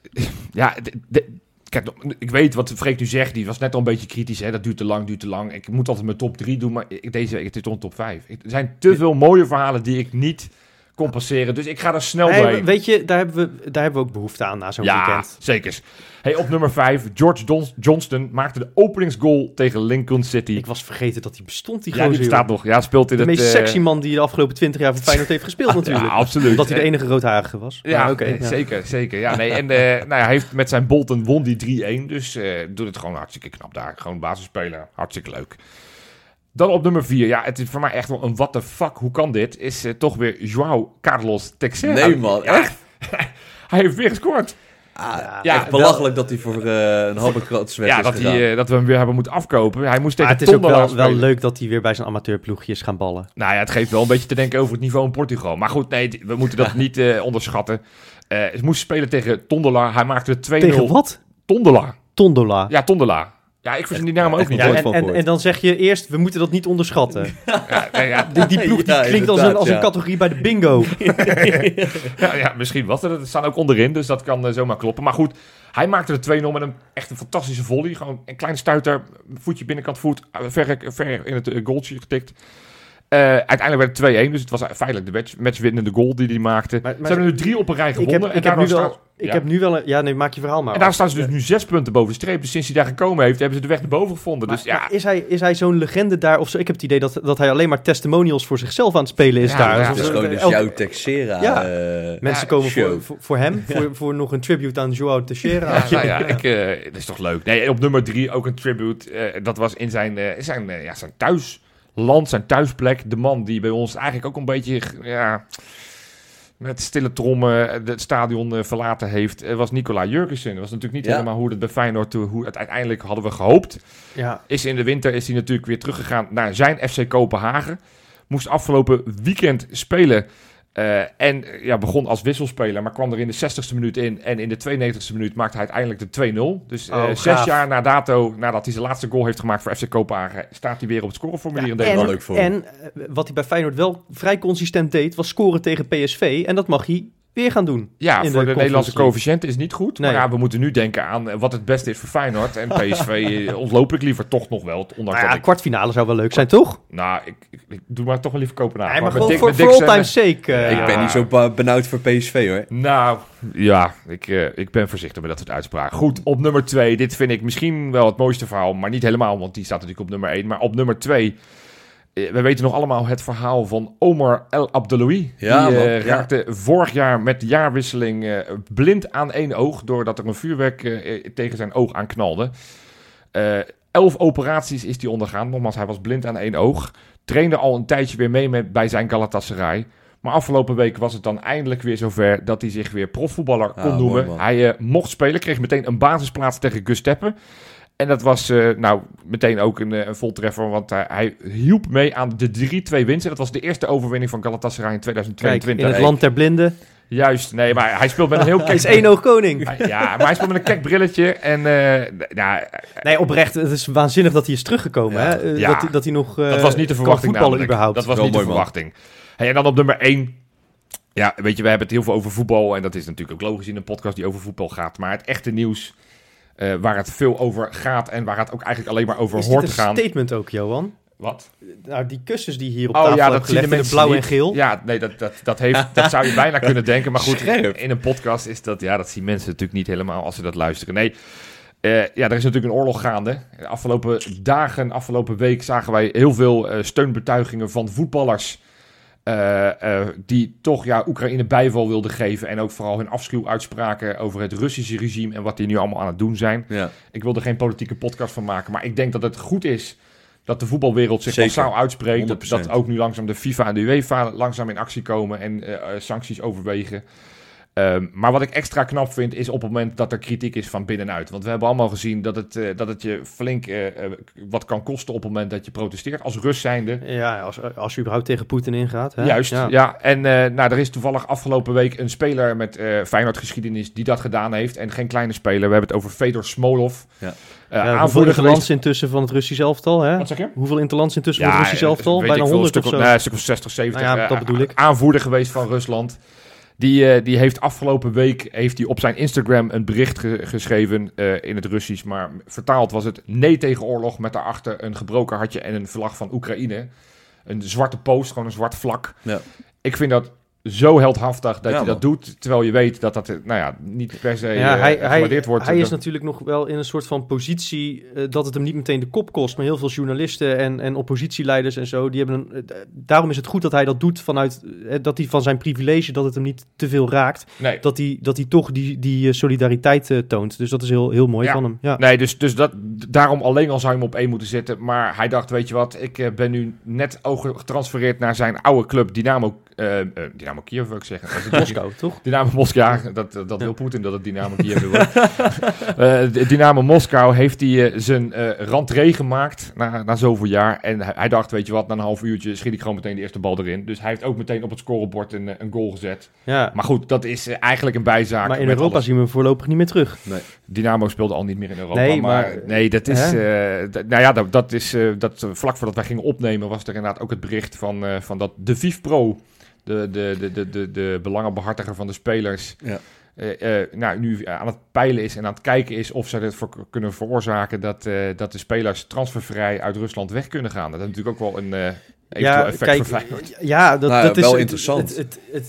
Kijk, ik weet wat Freek nu zegt. Die was net al een beetje kritisch. Hè? Dat duurt te lang. Ik moet altijd mijn top 3 doen. Maar deze week het is toch een top 5. Er zijn te veel mooie verhalen die ik niet kon passeren. Dus ik ga er snel doorheen. Weet je, daar hebben we ook behoefte aan na zo'n weekend. Ja, zeker. Hey, op nummer 5. George Johnston maakte de openingsgoal tegen Lincoln City. Ik was vergeten dat hij bestond, die Ja, die gozer, bestaat nog. Ja, speelt in de het... meest sexy man die de afgelopen 20 jaar voor Feyenoord heeft gespeeld natuurlijk. Ja, absoluut. Omdat hij de enige roodharige was. Ja, Maar oké, ja. Zeker. Ja, nee, en hij heeft met zijn Bolton won die 3-1. Dus doet het gewoon hartstikke knap daar. Gewoon basisspeler. Hartstikke leuk. Dan op nummer 4. Ja, het is voor mij echt wel een what the fuck. Hoe kan dit? Is toch weer João Carlos Teixeira. Nee man, echt? Hij heeft weer gescoord. Echt belachelijk dat hij voor een halve krotswet is gegaan. Dat we hem weer hebben moeten afkopen. Hij moest tegen Het is ook Tondela wel leuk dat hij weer bij zijn amateurploegjes gaan ballen. Nou ja, het geeft wel een beetje te denken over het niveau in Portugal. Maar goed, nee, we moeten dat niet onderschatten. Ze moesten spelen tegen Tondela. Hij maakte de 2-0. Tegen wat? Tondola. Ja, Tondola. Ja, ik verzin die naam ook niet. Ja, hoor. en dan zeg je eerst, we moeten dat niet onderschatten. Ja, Die ploeg die klinkt als een categorie bij de bingo. ja, misschien was het. Het staan ook onderin, dus dat kan zomaar kloppen. Maar goed, hij maakte de 2-0 met echt een fantastische volley. Gewoon een kleine stuiter, voetje binnenkant voet, ver in het goaltje getikt. Uiteindelijk werd het 2-1, dus het was feitelijk de matchwinnende goal die hij maakte. Ze hebben nu 3 op een rij gewonnen. Ik heb nu wel... Ja, nee, maak je verhaal maar. En daar staan ze dus nu 6 punten boven de streep. Dus sinds hij daar gekomen heeft, hebben ze de weg naar boven gevonden. Maar, dus ja. Maar is hij zo'n legende daar? Of zo? Ik heb het idee dat hij alleen maar testimonials voor zichzelf aan het spelen is daar. Het is gewoon João Teixeira. Mensen komen voor hem, voor nog een tribute aan João Teixeira. Dat is toch leuk. Nee, op nummer 3 ook een tribute. Dat was in zijn thuisland, zijn thuisplek. De man die bij ons eigenlijk ook een beetje... met stille trommen het stadion verlaten heeft, was Nicola Jurgensen. Dat was natuurlijk niet helemaal hoe het bij Feyenoord, hoe het uiteindelijk hadden we gehoopt. Ja. In de winter is hij natuurlijk weer teruggegaan naar zijn FC Kopenhagen. Moest afgelopen weekend spelen. En begon als wisselspeler, maar kwam er in de 60ste minuut in. En in de 92ste minuut maakte hij uiteindelijk de 2-0. Dus 6 jaar nadat hij zijn laatste goal heeft gemaakt voor FC Kopenhagen, staat hij weer op het scoreformulier in Nederland. Leuk voor en wat hij bij Feyenoord wel vrij consistent deed, was scoren tegen PSV. En dat mag hij weer gaan doen. Ja, voor de Nederlandse coëfficiënt is niet goed. Nee. Maar we moeten nu denken aan wat het beste is voor Feyenoord. En PSV ontloop ik liever toch nog wel. Kwartfinale zou wel leuk zijn, toch? Nou, ik doe maar toch wel liever Kopenhagen. Nee, maar gewoon voor all time's sake. Ik ben niet zo benauwd voor PSV, hoor. Nou, ja, ik ben voorzichtig met dat soort uitspraken. Goed, op nummer 2. Dit vind ik misschien wel het mooiste verhaal. Maar niet helemaal, want die staat natuurlijk op nummer 1. Maar op nummer 2... We weten nog allemaal het verhaal van Omar El Abdeloui. Ja, die raakte vorig jaar met de jaarwisseling blind aan één oog, doordat er een vuurwerk tegen zijn oog aanknalde. 11 operaties is hij ondergaan. Nogmaals, hij was blind aan één oog. Trainde al een tijdje weer mee bij zijn Galatasaray. Maar afgelopen week was het dan eindelijk weer zover dat hij zich weer profvoetballer kon noemen. Mooi, hij mocht spelen, kreeg meteen een basisplaats tegen Gusteppe. En dat was meteen ook een voltreffer, want hij hielp mee aan de 3-2 winst. En dat was de eerste overwinning van Galatasaray in 2022. Kijk, in het land der blinden. Juist, nee, maar hij speelt met een heel kek... Hij is één-oog koning. Ja, maar hij speelt met een kek brilletje. En, nee, oprecht, het is waanzinnig dat hij is teruggekomen. Ja. Hè? Dat hij nog dat was niet de verwachting voetballen überhaupt. Dat was niet de verwachting. Hey, en dan op nummer 1... Ja, weet je, we hebben het heel veel over voetbal. En dat is natuurlijk ook logisch in een podcast die over voetbal gaat. Maar het echte nieuws... waar het veel over gaat en waar het ook eigenlijk alleen maar over hoort te gaan. Is dit een statement ook, Johan? Wat? Nou, die kussens die hier op tafel hebben gelegd met blauw en geel. Ja, nee, dat zou je bijna kunnen denken. Maar goed, in een podcast is dat... Ja, dat zien mensen natuurlijk niet helemaal als ze dat luisteren. Nee, er is natuurlijk een oorlog gaande. De afgelopen dagen, afgelopen week zagen wij heel veel steunbetuigingen van voetballers... die toch Oekraïne bijval wilden geven... en ook vooral hun afschuw uitspraken over het Russische regime... en wat die nu allemaal aan het doen zijn. Ja. Ik wil er geen politieke podcast van maken... maar ik denk dat het goed is dat de voetbalwereld zich massaal uitspreekt... Dat ook nu langzaam de FIFA en de UEFA langzaam in actie komen... en sancties overwegen. Maar wat ik extra knap vind is op het moment dat er kritiek is van binnenuit. Want we hebben allemaal gezien dat het je flink wat kan kosten op het moment dat je protesteert. Als Rus zijnde. Ja, als je überhaupt tegen Poetin ingaat. Hè? Juist, ja. En er is toevallig afgelopen week een speler met Feyenoord-geschiedenis die dat gedaan heeft. En geen kleine speler. We hebben het over Fedor Smolov. Ja. Hoeveel interlands intussen van het Russisch elftal? Hè? Wat zeg je? Hoeveel interlands intussen van het Russisch elftal? Bijna 100 of zo? Nee, een stuk of 60, 70. Nou ja, dat bedoel ik. Aanvoerder geweest van Rusland. Die heeft afgelopen week op zijn Instagram een bericht geschreven in het Russisch. Maar vertaald was het nee tegen oorlog met daarachter een gebroken hartje en een vlag van Oekraïne. Een zwarte post, gewoon een zwart vlak. Ja. Ik vind dat zo heldhaftig dat je dat doet, terwijl je weet dat dat niet per se gewaardeerd wordt. Hij is natuurlijk nog wel in een soort van positie dat het hem niet meteen de kop kost, maar heel veel journalisten en oppositieleiders en zo, die hebben daarom is het goed dat hij dat doet vanuit dat hij van zijn privilege, dat het hem niet te veel raakt, dat hij toch die solidariteit toont. Dus dat is heel mooi van hem. Ja. Nee, dus daarom alleen al zou je hem op 1 moeten zetten, maar hij dacht, weet je wat, ik ben nu net getransfereerd naar zijn oude club Dynamo Kiev, wil ik zeggen. Moskou, toch? Dynamo Moskou, dat wil Poetin dat het Dynamo Kiev wordt. Dynamo Moskou heeft hij zijn rentree gemaakt na zoveel jaar. En hij dacht, weet je wat, na een half uurtje schiet ik gewoon meteen de eerste bal erin. Dus hij heeft ook meteen op het scorebord een goal gezet. Ja. Maar goed, dat is eigenlijk een bijzaak. Maar in Europa zien we hem voorlopig niet meer terug. Nee. Dynamo speelde al niet meer in Europa. Nee, dat is... dat is vlak voordat wij gingen opnemen was er inderdaad ook het bericht van dat de VIF-pro... De belangenbehartiger van de spelers nu aan het peilen is en aan het kijken is of ze dit kunnen veroorzaken dat de spelers transfervrij uit Rusland weg kunnen gaan. Dat is natuurlijk ook wel een effect voor Feyenoord. Ja, dat is wel interessant.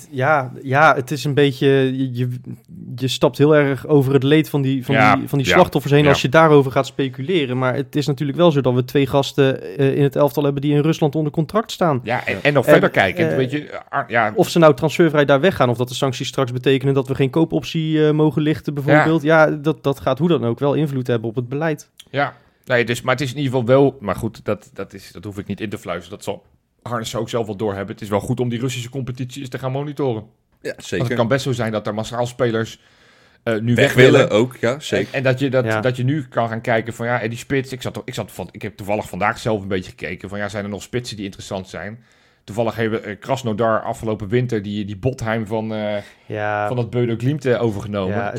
Het is een beetje... Je stapt heel erg over het leed van die slachtoffers heen als je daarover gaat speculeren. Maar het is natuurlijk wel zo dat we 2 gasten in het elftal hebben die in Rusland onder contract staan. Ja, en nog verder kijken. Weet je, of ze nou transfervrij daar weggaan, of dat de sancties straks betekenen dat we geen koopoptie mogen lichten bijvoorbeeld. Ja, dat gaat hoe dan ook wel invloed hebben op het beleid. Ja. Nee, maar het is in ieder geval wel... Maar goed, dat hoef ik niet in te fluisteren. Dat zal Harnes ook zelf wel doorhebben. Het is wel goed om die Russische competitie eens te gaan monitoren. Ja, zeker. Want het kan best zo zijn dat er massaal spelers nu weg willen. Ook, ja, zeker. En dat je nu kan gaan kijken van die spits... Ik heb toevallig vandaag zelf een beetje gekeken van zijn er nog spitsen die interessant zijn... Toevallig hebben Krasnodar afgelopen winter die Botheim van dat Bodo Glimt overgenomen.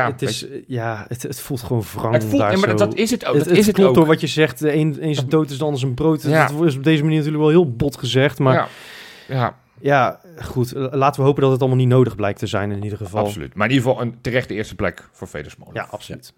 Het voelt gewoon wrang. Dat is het ook. Het klopt door wat je zegt. Eén is dood is de ander een brood. Ja. Dat is op deze manier natuurlijk wel heel bot gezegd. Maar ja, goed. Laten we hopen dat het allemaal niet nodig blijkt te zijn in ieder geval. Absoluut. Maar in ieder geval een terechte eerste plek voor Fedor Smolov. Ja, absoluut.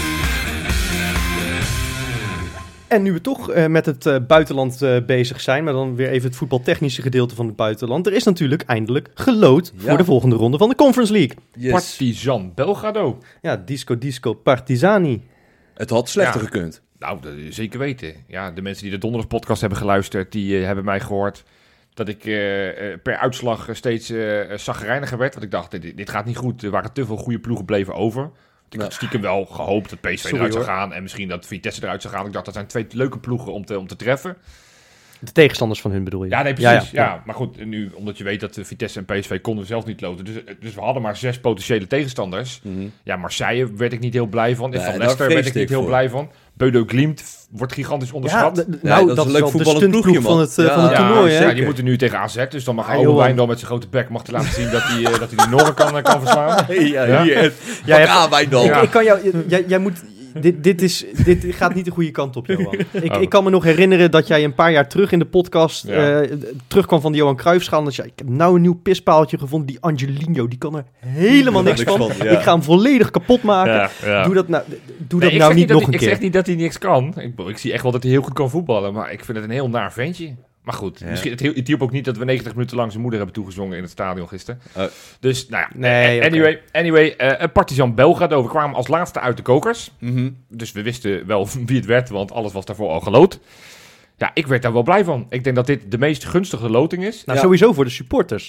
En nu we toch met het buitenland bezig zijn, maar dan weer even het voetbaltechnische gedeelte van het buitenland. Er is natuurlijk eindelijk geloot voor de volgende ronde van de Conference League. Yes. Partizan Belgrado. Ja, Disco Partizani. Het had slechter gekund. Nou, dat zeker weten. Ja, de mensen die de donderdagspodcast hebben geluisterd, die hebben mij gehoord dat ik per uitslag steeds chagrijniger werd. Want ik dacht, dit gaat niet goed. Er waren te veel goede ploegen bleven over. Ik had stiekem wel gehoopt dat PSV eruit zou gaan en misschien dat Vitesse eruit zou gaan. Ik dacht, dat zijn 2 leuke ploegen om te treffen. De tegenstanders van hun bedoel je? Ja, nee, precies. Ja. Maar goed, nu, omdat je weet dat Vitesse en PSV konden zelf niet loten. Dus we hadden maar 6 potentiële tegenstanders. Mm-hmm. Ja, Marseille werd ik niet heel blij van. Van Leicester werd ik niet heel blij van. Bodo Glimt wordt gigantisch onderschat. Dat is een leuk voetballend ploegje van het toernooi. Ja, die moeten nu tegen AZ. Dus dan mag Oude Wijndal met zijn grote bek mag laten zien dat hij de Noren kan verslaan. Wijndal. Ik kan jou... Jij moet... Dit gaat niet de goede kant op, Johan. Ik kan me nog herinneren dat jij een paar jaar terug in de podcast terugkwam van de Johan Cruijffschaal. Dat ik heb nou een nieuw pispaaltje gevonden. Die Angelino, die kan er helemaal niks van. Ik ga hem volledig kapot maken. Doe dat nou niet nog een keer. Ik zeg niet dat hij niks kan. Ik zie echt wel dat hij heel goed kan voetballen. Maar ik vind het een heel naar ventje. Maar goed, misschien het hielp ook niet dat we 90 minuten lang zijn moeder hebben toegezongen in het stadion gisteren. Dus, nou ja. Anyway, Partizan Belgrado. We kwamen als laatste uit de kokers. Mm-hmm. Dus we wisten wel wie het werd, want alles was daarvoor al geloot. Ja, ik werd daar wel blij van. Ik denk dat dit de meest gunstige loting is. Nou, sowieso voor de supporters.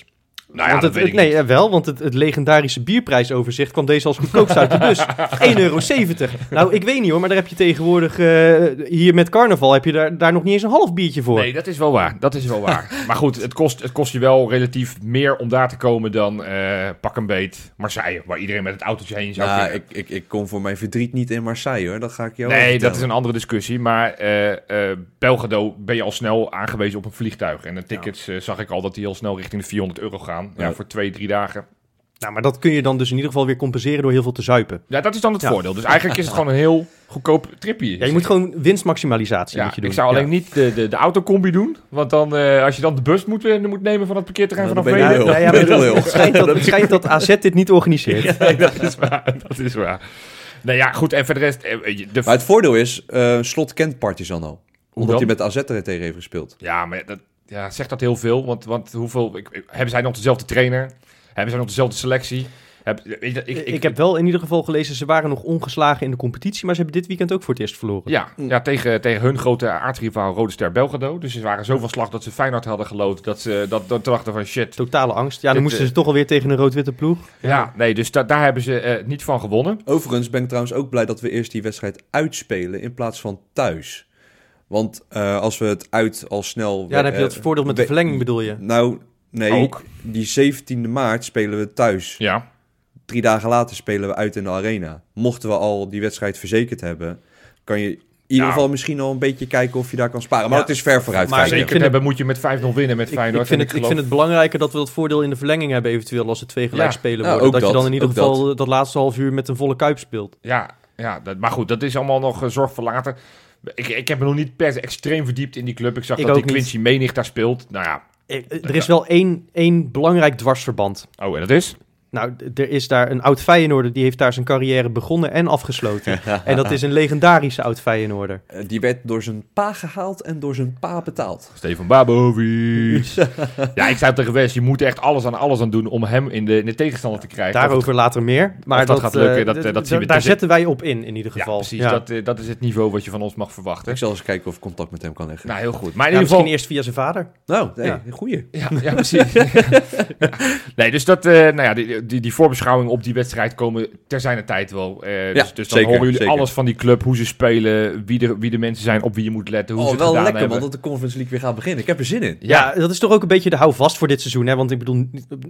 Nou ja, Want dat weet ik niet. want het legendarische bierprijsoverzicht kwam deze als goedkoopste uit de bus. €1,70. Nou, ik weet niet hoor, maar daar heb je tegenwoordig... hier met carnaval heb je daar nog niet eens een half biertje voor. Nee, dat is wel waar. Maar goed, het kost je wel relatief meer om daar te komen dan pak een beet Marseille, waar iedereen met het autootje heen zou kunnen. Ik kom voor mijn verdriet niet in Marseille, hoor. Dat ga ik jou wel Nee, vertellen. dat is een andere discussie. Maar Belgrado ben je al snel aangewezen op een vliegtuig. En de tickets zag ik al dat die al snel richting de €400 gaan. Ja, voor 2-3 dagen. Nou, maar dat kun je dan dus in ieder geval weer compenseren door heel veel te zuipen. Ja, dat is dan het voordeel. Dus eigenlijk is het gewoon een heel goedkoop tripje. Ja, je moet gewoon winstmaximalisatie moet je doen. Ik zou alleen niet de autocombi doen. Want dan, als je dan de bus moet nemen van het parkeerterrein Nou, vanaf dan ben je Wenen. heel- maar ben je heel. het schijnt dat AZ dit niet organiseert. Nee, dat is waar. Nee, ja, goed. En voor de rest... Maar het voordeel is, Slot kent Partizan al. Omdat dan? hij met AZ er tegen heeft gespeeld. Ja, maar zegt dat heel veel? Want hoeveel... hebben zij nog dezelfde trainer? Hebben zij nog dezelfde selectie? Ik heb wel in ieder geval gelezen, ze waren nog ongeslagen in de competitie, maar ze hebben dit weekend ook voor het eerst verloren. Ja, tegen hun grote aardsrivaal Rode Ster Belgrado. Dus ze waren zo van slag dat ze Feyenoord hadden geloot. Dat ze dat dachten van shit. Totale angst. Ja, dan Dit, moesten ze toch alweer tegen een rood-witte ploeg. Ja, nee, dus daar hebben ze niet van gewonnen. Overigens ben ik trouwens ook blij dat we eerst die wedstrijd uitspelen in plaats van thuis. Want als we het uit al snel... Ja, dan heb je dat voordeel met de verlenging, bedoel je? Nou, nee. Ook. Die 17e maart spelen we thuis. Ja. 3 dagen later spelen we uit in de arena. Mochten we al die wedstrijd verzekerd hebben, kan je in ieder geval misschien al een beetje kijken of je daar kan sparen. Maar het is ver vooruit. Maar kijken. Zeker hebben moet je met 5-0 winnen met Feyenoord. Ik vind het belangrijker dat we dat voordeel in de verlenging hebben, eventueel als er 2 gelijkspelen nou, worden. ook Dat je dat, dan in ieder ook geval dat laatste half uur met een volle kuip speelt. Ja, maar goed, dat is allemaal nog zorg voor later. Ik heb me nog niet per se extreem verdiept in die club. Ik zag dat die Quincy Menig daar speelt. Nou ja. Er is wel één belangrijk dwarsverband. Oh, en dat is? Nou, er is daar een oud Feyenoorder, die heeft daar zijn carrière begonnen en afgesloten. En dat is een legendarische oud Feyenoorder. Die werd door zijn pa gehaald en door zijn pa betaald. Stefan Babovic. Ja, ik zei tegen Wes, je moet echt alles aan doen om hem in de tegenstander te krijgen. Daarover later meer. Maar dat gaat lukken, dat zien we. Daar zetten wij op in ieder geval. Ja, precies. Dat is het niveau wat je van ons mag verwachten. Ik zal eens kijken of ik contact met hem kan leggen. Nou, heel goed. Maar in Ja, ieder geval... misschien eerst via zijn vader. Nou, nee, Ja. een goeie. Ja, precies. Nee, dus dat, die voorbeschouwingen op die wedstrijd komen ter zijner tijd wel. Dus dan zeker, horen jullie zeker. alles van die club, hoe ze spelen, wie de mensen zijn, op wie je moet letten, hoe ze het wel gedaan lekker, hebben. want dat de Conference League weer gaat beginnen. Ik heb er zin in. Ja, dat is toch ook een beetje de houvast voor dit seizoen. Hè? Want ik bedoel,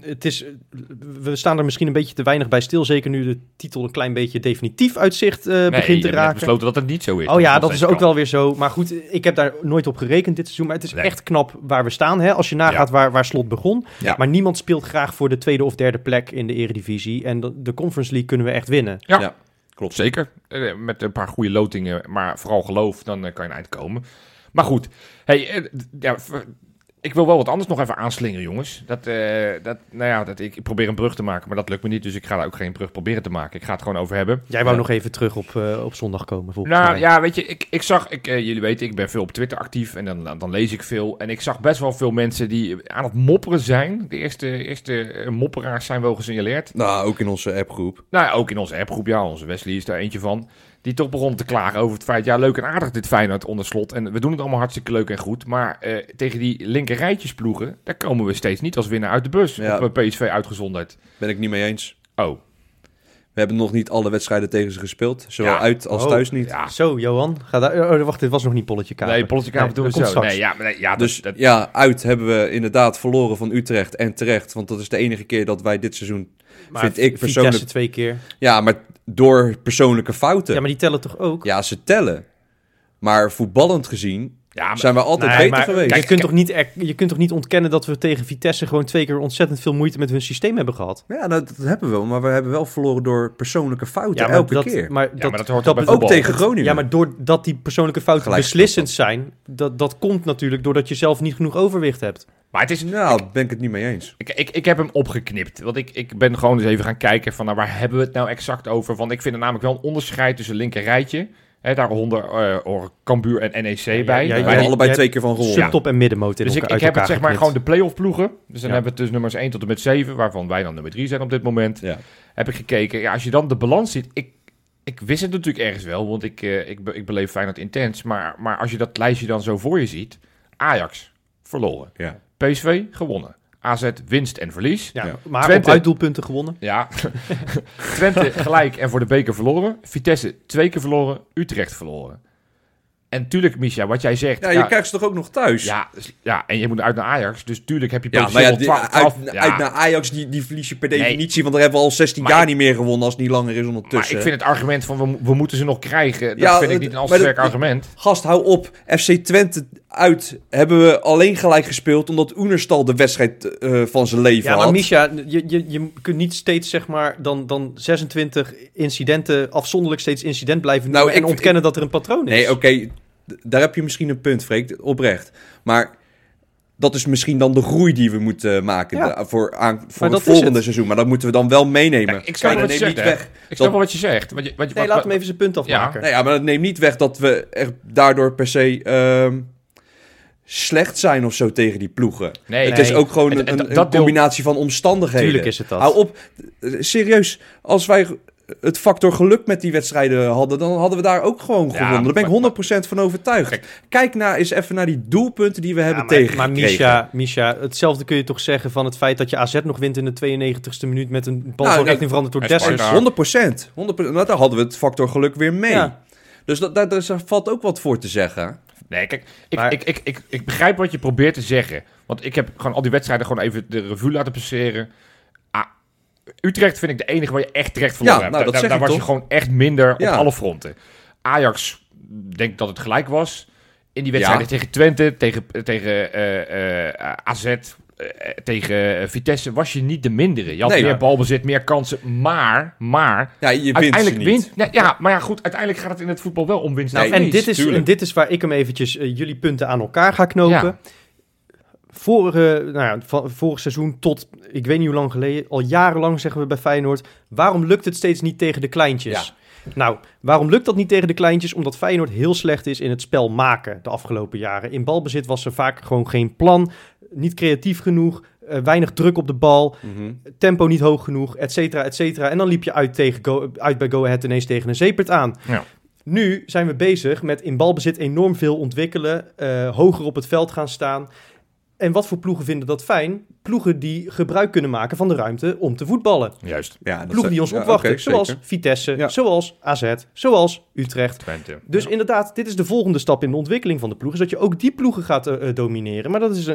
we staan er misschien een beetje te weinig bij stil. Zeker nu de titel een klein beetje definitief uit zicht begint te je hebt net raken. besloten dat het niet zo is. Oh ja, dat nog is steeds ook wel weer zo. Maar goed, ik heb daar nooit op gerekend dit seizoen. Maar het is echt knap waar we staan. Hè? Als je nagaat waar Slot begon. Ja. Maar niemand speelt graag voor de tweede of derde plek in de Eredivisie. En de Conference League kunnen we echt winnen. Ja. Klopt. Zeker. Met een paar goede lotingen, maar vooral geloof, dan kan je een eind komen. Maar goed, hey, ik wil wel wat anders nog even aanslingeren, jongens. Ik probeer een brug te maken, maar dat lukt me niet. Dus ik ga daar ook geen brug proberen te maken. Ik ga het gewoon over hebben. Jij wou nog even terug op zondag komen, volgens Nou mij. ja, weet je, ik zag, jullie weten, ik ben veel op Twitter actief en dan lees ik veel. En ik zag best wel veel mensen die aan het mopperen zijn. De eerste mopperaars zijn wel gesignaleerd. Nou, ook in onze appgroep. Nou ja, ook in onze appgroep, ja. Onze Wesley is daar eentje van. Die toch begon te klagen over het feit, ja, leuk en aardig dit Feyenoord onder Slot. En we doen het allemaal hartstikke leuk en goed. Maar tegen die linker rijtjesploegen, daar komen we steeds niet als winnaar uit de bus. Ja. Op PSV uitgezonderd. Ben ik niet mee eens. Oh. We hebben nog niet alle wedstrijden tegen ze gespeeld. Zowel Ja. uit als thuis niet. Ja. Zo, Johan. Wacht, dit was nog niet Polletje Kamer. Nee, politieke avond doen we dat komt zo. straks. Dus uit hebben we inderdaad verloren van Utrecht en terecht. Want dat is de enige keer dat wij dit seizoen, Maar vind ik persoonlijk... Vitesse 2 keer. Ja, maar door persoonlijke fouten. Ja, maar die tellen toch ook? Ja, ze tellen. Maar voetballend gezien Ja, maar- zijn we altijd Nee, beter maar geweest. je kunt toch niet ontkennen dat we tegen Vitesse gewoon 2 keer ontzettend veel moeite met hun systeem hebben gehad? Ja, dat hebben we wel. Maar we hebben wel verloren door persoonlijke fouten. Ja, maar elke dat, keer. maar dat hoort toch bij Ook voetbal. tegen Groningen. Ja, maar doordat die persoonlijke fouten Gelijkspel beslissend zijn, dat komt natuurlijk doordat je zelf niet genoeg overwicht hebt. Maar het is... Nou, daar ben ik het niet mee eens. Ik heb hem opgeknipt. Want ik ben gewoon eens even gaan kijken van waar hebben we het nou exact over. Want ik vind er namelijk wel een onderscheid tussen linker rijtje. Daaronder horen Cambuur en NEC bij. ja, We ja, hebben ja, allebei ja, 2 keer van gewonnen. Subtop en middenmoot in Dus elkaar ik heb het uit zeg maar elkaar gewoon de play-off ploegen. Dus dan Ja. hebben we het dus nummers 1 tot en met 7, waarvan wij dan nummer 3 zijn op dit moment. Ja. Heb ik gekeken. Ja, als je dan de balans ziet, ik wist het natuurlijk ergens wel, want ik beleef Feyenoord intens. Maar als je dat lijstje dan zo voor je ziet, Ajax verloren. Ja. PSV gewonnen. AZ winst en verlies. Ja, Ja. maar Twente- op uitdoelpunten gewonnen. Ja. Twente gelijk en voor de beker verloren. Vitesse 2 keer verloren. Utrecht verloren. En tuurlijk, Misha, wat jij zegt... Ja, je krijgt ze toch ook nog thuis? Ja, en je moet uit naar Ajax. Dus tuurlijk heb je Ja, maar potentieel ja, wel 12... uit naar Ajax, die verlies je per Nee. definitie. Want daar hebben we al 16 Maar jaar ik- niet meer gewonnen als het niet langer is Maar ondertussen. ik vind het argument van we moeten ze nog krijgen... Dat Ja, vind ik niet een al te maar sterk dat- argument. Gast, hou op. FC Twente uit hebben we alleen gelijk gespeeld... omdat Oenerstal de wedstrijd van zijn leven Ja, maar had. Misha, je kunt niet steeds zeg maar dan 26 incidenten afzonderlijk steeds incident blijven noemen Nou, en ontkennen dat er een patroon is. Nee, oké, daar heb je misschien een punt, Freek, oprecht. Maar dat is misschien dan de groei die we moeten maken Ja. voor Maar het dat is volgende het. seizoen. Maar dat moeten we dan wel meenemen. Ja, ik snap Maar wat dat je neemt zegt, niet hè. weg. Ik snap wel wat je zegt. Nee, laat hem even zijn punt afmaken. Nou ja, maar dat neemt niet weg dat we er daardoor per se slecht zijn of zo tegen die ploegen. Nee, Het is ook gewoon En een dat deel- combinatie van omstandigheden. Tuurlijk is het dat. Hou op. Serieus, als wij het factor geluk met die wedstrijden hadden, dan hadden we daar ook gewoon Ja, gewonnen. Daar ben ik maar- 100% van overtuigd. Kijk eens even naar die doelpunten die we hebben maar tegengekregen. Misha, hetzelfde kun je toch zeggen van het feit dat je AZ nog wint in de 92e minuut met een bal Nou, van richting veranderd door en Dessers. Sparta. 100%. Nou, daar hadden we het factor geluk weer mee. Ja. Dus daar valt ook wat voor te zeggen. Nee, kijk, Maar- ik begrijp wat je probeert te zeggen. Want ik heb gewoon al die wedstrijden gewoon even de revue laten passeren. Utrecht vind ik de enige waar je echt terecht verloren Ja, hebt. nou, dat zeg Daar ik was je toch? gewoon echt minder Ja. op alle fronten. Ajax, denk ik dat het gelijk was. In die wedstrijden Ja. tegen Twente, tegen AZ, tegen Vitesse was je niet de mindere. Je had Nee, meer maar- balbezit, meer kansen. Maar Ja, je wint ze uiteindelijk niet. wint... Ja, maar ja, goed, uiteindelijk gaat het in het voetbal wel om winst Nee, en En verlies. dit is waar ik hem eventjes jullie punten aan elkaar ga knopen. Ja. Vorig seizoen tot, ik weet niet hoe lang geleden, al jarenlang zeggen we bij Feyenoord, waarom lukt het steeds niet tegen de kleintjes? Nou, waarom lukt dat niet tegen de kleintjes? Omdat Feyenoord heel slecht is in het spel maken de afgelopen jaren. In balbezit was er vaak gewoon geen plan, niet creatief genoeg, weinig druk op de bal, Mhm. tempo niet hoog genoeg, et cetera, et cetera. En dan liep je uit bij Go Ahead ineens tegen een zeepert aan. Ja. Nu zijn we bezig met in balbezit enorm veel ontwikkelen, hoger op het veld gaan staan. En wat voor ploegen vinden dat fijn? Ploegen die gebruik kunnen maken van de ruimte om te voetballen. Juist, Ja, dat Ploegen die ons ja, opwachten, oké, zoals zeker. Vitesse, Ja. zoals AZ, zoals Utrecht. Twente. Dus inderdaad, dit is de volgende stap in de ontwikkeling van de ploeg. Is dat je ook die ploegen gaat domineren. Maar dat is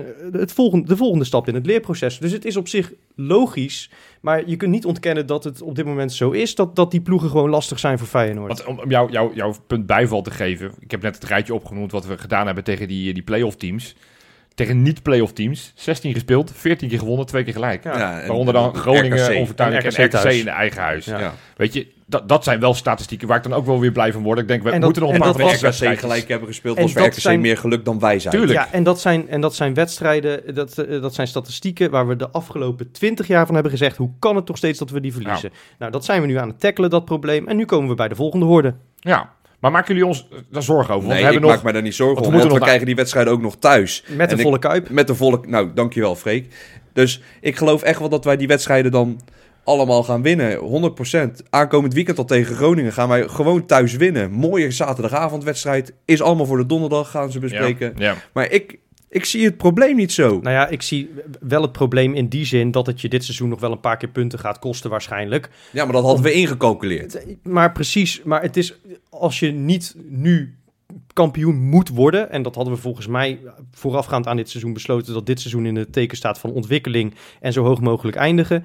de volgende stap in het leerproces. Dus het is op zich logisch. Maar je kunt niet ontkennen dat het op dit moment zo is. Dat die ploegen gewoon lastig zijn voor Feyenoord. Want om jouw punt bijval te geven. Ik heb net het rijtje opgenoemd wat we gedaan hebben tegen die play-off teams. Tegen niet-play-off teams. 16 gespeeld, 14 keer gewonnen, 2 keer gelijk. Ja. Ja, en- Waaronder dan Groningen, RKC. onvertuinlijk en En RKC RKC thuis. in de eigen huis. Ja. Ja. Weet je, dat zijn wel statistieken waar ik dan ook wel weer blij van word. Ik denk, we En dat- moeten nog een en paar dat van was- die RKC wedstrijden gelijk hebben gespeeld, En was voor dat RKC zijn- meer geluk dan wij zijn. Tuurlijk. Ja, en dat zijn wedstrijden, dat zijn statistieken waar we de afgelopen 20 jaar van hebben gezegd, hoe kan het toch steeds dat we die verliezen? Nou, dat zijn we nu aan het tackelen, dat probleem. En nu komen we bij de volgende horde. Ja, maar maken jullie ons daar zorgen over? Want Nee, we ik hebben nog... maak me daar niet zorgen want om, we want we moeten nog krijgen die wedstrijden ook nog thuis. Met de En volle kuip. Met de volle... Nou, dankjewel Freek. Dus ik geloof echt wel dat wij die wedstrijden dan allemaal gaan winnen. 100%. Aankomend weekend al tegen Groningen gaan wij gewoon thuis winnen. Mooie zaterdagavondwedstrijd. Is allemaal voor de donderdag, gaan ze bespreken. Ja. Maar ik zie het probleem niet zo. Nou ja, ik zie wel het probleem in die zin dat het je dit seizoen nog wel een paar keer punten gaat kosten waarschijnlijk. Ja, maar dat hadden we ingecalculeerd. Maar precies, maar het is als je niet nu kampioen moet worden, en dat hadden we volgens mij voorafgaand aan dit seizoen besloten, dat dit seizoen in het teken staat van ontwikkeling en zo hoog mogelijk eindigen.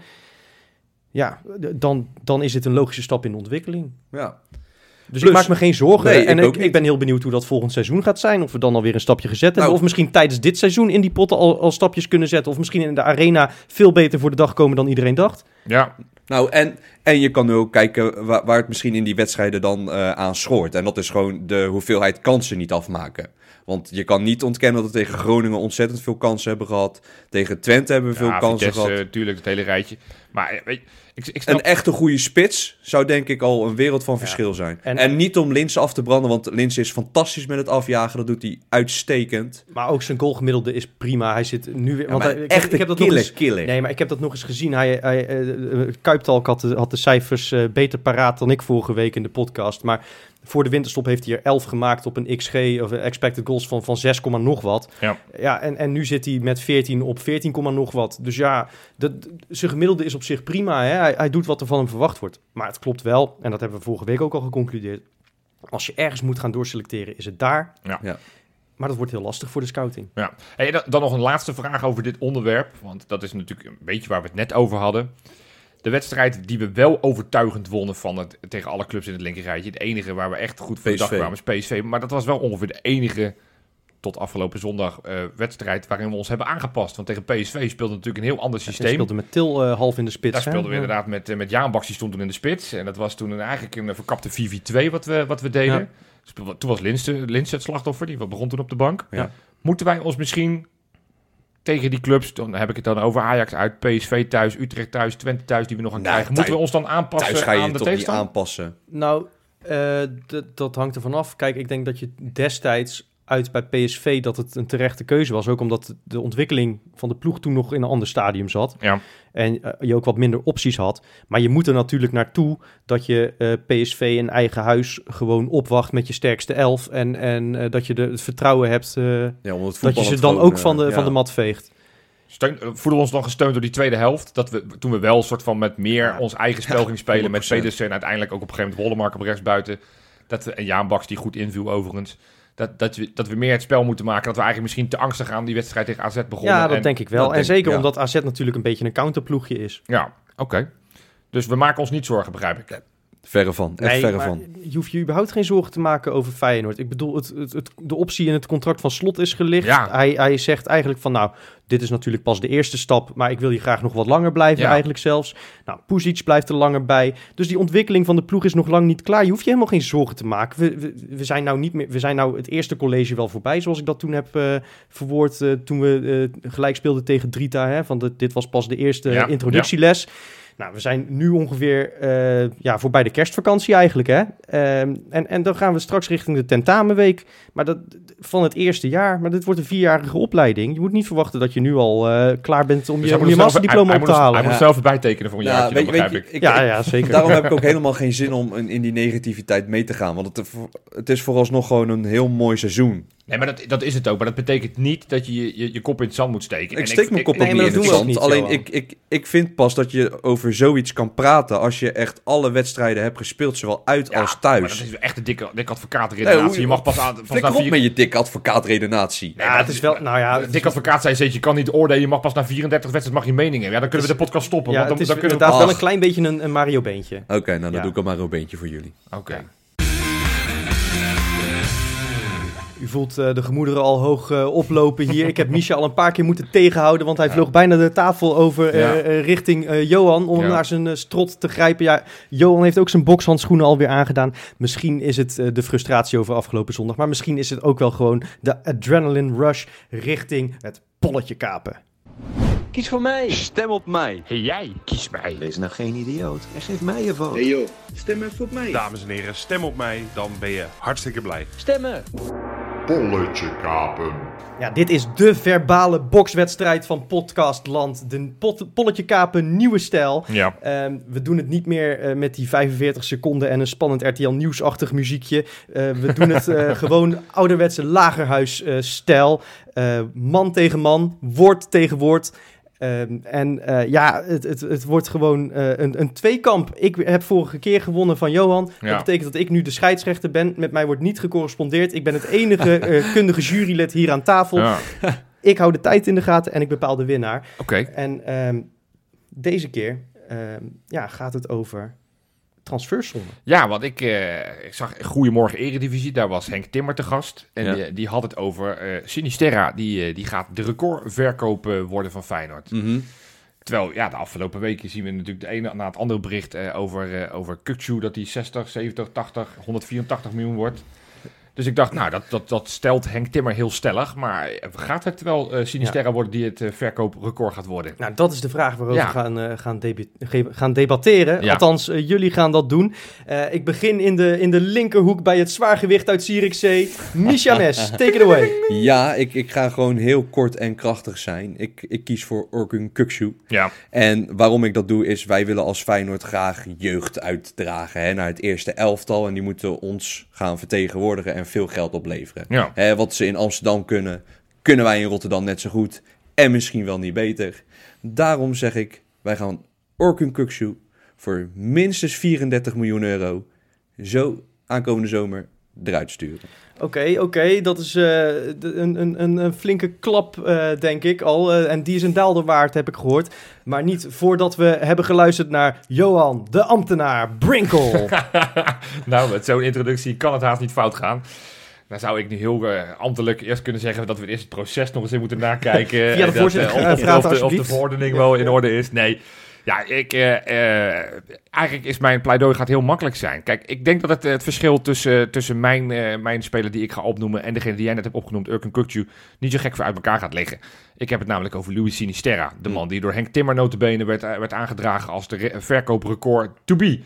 Ja, dan is het een logische stap in de ontwikkeling. Ja. Dus Plus- ik maak me geen zorgen. Nee, en ik ook ik niet. ben heel benieuwd hoe dat volgend seizoen gaat zijn. Of we dan alweer een stapje gezet hebben. Nou, Of misschien tijdens dit seizoen in die potten al stapjes kunnen zetten. Of misschien in de arena veel beter voor de dag komen dan iedereen dacht. Ja, Nou, en je kan nu ook kijken waar het misschien in die wedstrijden dan aan schoort. En dat is gewoon de hoeveelheid kansen niet afmaken. Want je kan niet ontkennen dat we tegen Groningen ontzettend veel kansen hebben gehad. Tegen Twente hebben we veel kansen Vitesse, gehad. natuurlijk, het hele rijtje. Maar weet je, ik snap... Een echte goede spits zou denk ik al een wereld van verschil zijn. En- En niet om Linse af te branden, want Linse is fantastisch met het afjagen. Dat doet hij uitstekend. Maar ook zijn goalgemiddelde is prima. Hij zit nu weer... Ja, want maar hij- echt ik heb dat nog eens, killer. Nee, maar ik heb dat nog eens gezien. Kuiptalk had de de cijfers beter paraat dan ik vorige week in de podcast. Maar voor de winterstop heeft hij er 11 gemaakt op een XG of expected goals van 6, nog wat. Ja, en nu zit hij met 14 op 14, nog wat. Dus ja, zijn gemiddelde is op zich prima. Hè? Hij doet wat er van hem verwacht wordt. Maar het klopt wel, en dat hebben we vorige week ook al geconcludeerd. Als je ergens moet gaan doorselecteren, is het daar. Ja. Maar dat wordt heel lastig voor de scouting. Ja. Hey, dan nog een laatste vraag over dit onderwerp. Want dat is natuurlijk een beetje waar we het net over hadden. De wedstrijd die we wel overtuigend wonnen tegen alle clubs in het linkerrijtje. Het enige waar we echt goed voor de dag kwamen is PSV. Maar dat was wel ongeveer de enige tot afgelopen zondag wedstrijd waarin we ons hebben aangepast. Want tegen PSV speelde natuurlijk een heel ander systeem. We speelden met Til half in de spits. Daar speelden we inderdaad met Jaan Baks, die stond toen in de spits. En dat was toen eigenlijk een verkapte 4-4-2 wat we deden. Ja. Toen was Linse het slachtoffer, die begon toen op de bank. Ja. Moeten wij ons misschien tegen die clubs, dan heb ik het dan over Ajax uit, PSV thuis, Utrecht thuis, Twente thuis, die we nog gaan krijgen. Moeten we ons dan aanpassen thuis ga je aan de toch niet tegenstander? aanpassen? Nou, dat hangt er vanaf. Kijk, ik denk dat je destijds uit bij PSV dat het een terechte keuze was. Ook omdat de ontwikkeling van de ploeg toen nog in een ander stadium zat. Ja. En je ook wat minder opties had. Maar je moet er natuurlijk naartoe dat je PSV in eigen huis gewoon opwacht met je sterkste 11. En dat je het vertrouwen hebt dat je ze dan ook van de mat veegt. Voelen we ons dan gesteund door die tweede helft? Toen we wel een soort van met meer ons eigen spel gingen spelen. 100%. Met Pedersen en uiteindelijk ook op een gegeven moment Wollemark op rechtsbuiten. En Jaan Baks die goed inviel overigens. Dat we meer het spel moeten maken. Dat we eigenlijk misschien te angstig aan die wedstrijd tegen AZ begonnen. Ja, dat denk ik wel. En zeker omdat AZ natuurlijk een beetje een counterploegje is. Ja, oké. Dus we maken ons niet zorgen, begrijp ik. Verre van, echt verre van. Je hoeft je überhaupt geen zorgen te maken over Feyenoord. Ik bedoel, de optie in het contract van Slot is gelicht. Ja. Hij zegt eigenlijk van, nou, dit is natuurlijk pas de eerste stap, maar ik wil hier graag nog wat langer blijven eigenlijk zelfs. Nou, Pusic blijft er langer bij. Dus die ontwikkeling van de ploeg is nog lang niet klaar. Je hoeft je helemaal geen zorgen te maken. We zijn nou niet meer, we zijn nou het eerste college wel voorbij, zoals ik dat toen heb verwoord toen we gelijk speelden tegen Drita. Hè, van dit was pas de eerste introductieles. Ja. Nou, we zijn nu ongeveer voorbij de kerstvakantie eigenlijk, hè. En dan gaan we straks richting de tentamenweek. Maar dat van het eerste jaar. Maar dit wordt een 4-jarige opleiding. Je moet niet verwachten dat je nu al klaar bent om je masterdiploma op te halen. Hij moet er zelf erbij tekenen voor een jaartje, begrijp ik. Ja, zeker. Daarom heb ik ook helemaal geen zin om in die negativiteit mee te gaan. Want het is vooralsnog gewoon een heel mooi seizoen. Nee, maar dat is het ook. Maar dat betekent niet dat je kop in het zand moet steken. Ik steek mijn kop ook niet in het zand. Alleen ik vind pas dat je over zoiets kan praten als je echt alle wedstrijden hebt gespeeld, zowel uit als thuis. Maar dat is echt een dikke advocaatredenatie. Je mag pas aan... Flikker op met je dikke advocaatredenatie. Ja, het is wel... Nou ja... De dikke advocaat zei, je kan niet oordelen. Je mag pas na 34 wedstrijden mag je mening hebben. Ja, dan kunnen we de podcast stoppen. Ja, het is inderdaad wel een klein beetje een Mario Beentje. Oké, nou dan doe ik een Mario Beentje voor jullie. Oké. U voelt de gemoederen al hoog oplopen hier. Ik heb Misha al een paar keer moeten tegenhouden, want hij vloog bijna de tafel over richting Johan om naar zijn strot te grijpen. Ja, Johan heeft ook zijn bokshandschoenen alweer aangedaan. Misschien is het de frustratie over afgelopen zondag, maar misschien is het ook wel gewoon de adrenaline rush richting het polletje kapen. Kies voor mij. Stem op mij. Hey jij, kies mij. Wees nou geen idioot en geef mij een vote. Hey joh, stem even op mij. Dames en heren, stem op mij, dan ben je hartstikke blij. Stemmen. Polletje kapen. Ja, dit is de verbale bokswedstrijd van Podcastland. De polletje kapen, nieuwe stijl. Ja. We doen het niet meer met die 45 seconden en een spannend RTL Nieuwsachtig muziekje. We doen het gewoon ouderwetse lagerhuisstijl. Man tegen man, woord tegen woord. Het wordt gewoon een tweekamp. Ik heb vorige keer gewonnen van Johan. Ja. Dat betekent dat ik nu de scheidsrechter ben. Met mij wordt niet gecorrespondeerd. Ik ben het enige kundige jurylid hier aan tafel. Ja. Ik hou de tijd in de gaten en ik bepaal de winnaar. Oké. En deze keer gaat het over transfersommen. Ja, want ik zag Goedemorgen Eredivisie. Daar was Henk Timmer te gast. En die had het over Sinisterra. Die gaat de recordverkoop worden van Feyenoord. Mm-hmm. Terwijl, de afgelopen weken zien we natuurlijk de ene na het andere bericht over Kukçu. Dat die 60, 70, 80, 184 miljoen wordt. Dus ik dacht, nou, dat stelt Henk Timmer heel stellig. Maar gaat het wel Sinisterra worden die het verkooprecord gaat worden? Nou, dat is de vraag waarover we gaan debatteren. Ja. Althans, jullie gaan dat doen. Ik begin in de linkerhoek bij het zwaargewicht uit Zierikzee. Misha Nes, take it away. Ja, ik ga gewoon heel kort en krachtig zijn. Ik kies voor Orkun Kukçu. Ja. En waarom ik dat doe is, wij willen als Feyenoord graag jeugd uitdragen naar het eerste elftal. En die moeten ons gaan vertegenwoordigen en veel geld opleveren. Ja. Wat ze in Amsterdam kunnen wij in Rotterdam net zo goed. En misschien wel niet beter. Daarom zeg ik, wij gaan Orkun Kukçu voor minstens 34 miljoen euro zo aankomende zomer eruit sturen. Oké, dat is een flinke klap, denk ik al. En die is een daalder waard, heb ik gehoord. Maar niet voordat we hebben geluisterd naar Johan, de ambtenaar, Brinkel. Nou, met zo'n introductie kan het haast niet fout gaan. Dan zou ik nu heel ambtelijk eerst kunnen zeggen dat we eerst het proces nog eens in moeten nakijken. Via de voorzitter of de verordening wel in orde is. Nee. Ja, eigenlijk is mijn pleidooi gaat heel makkelijk zijn. Kijk, ik denk dat het verschil tussen mijn speler die ik ga opnoemen en degene die jij net hebt opgenoemd, Orkun Kukçu, niet zo gek voor uit elkaar gaat liggen. Ik heb het namelijk over Luis Sinisterra. De man die door Henk Timmer notabene werd aangedragen als de verkooprecord to be.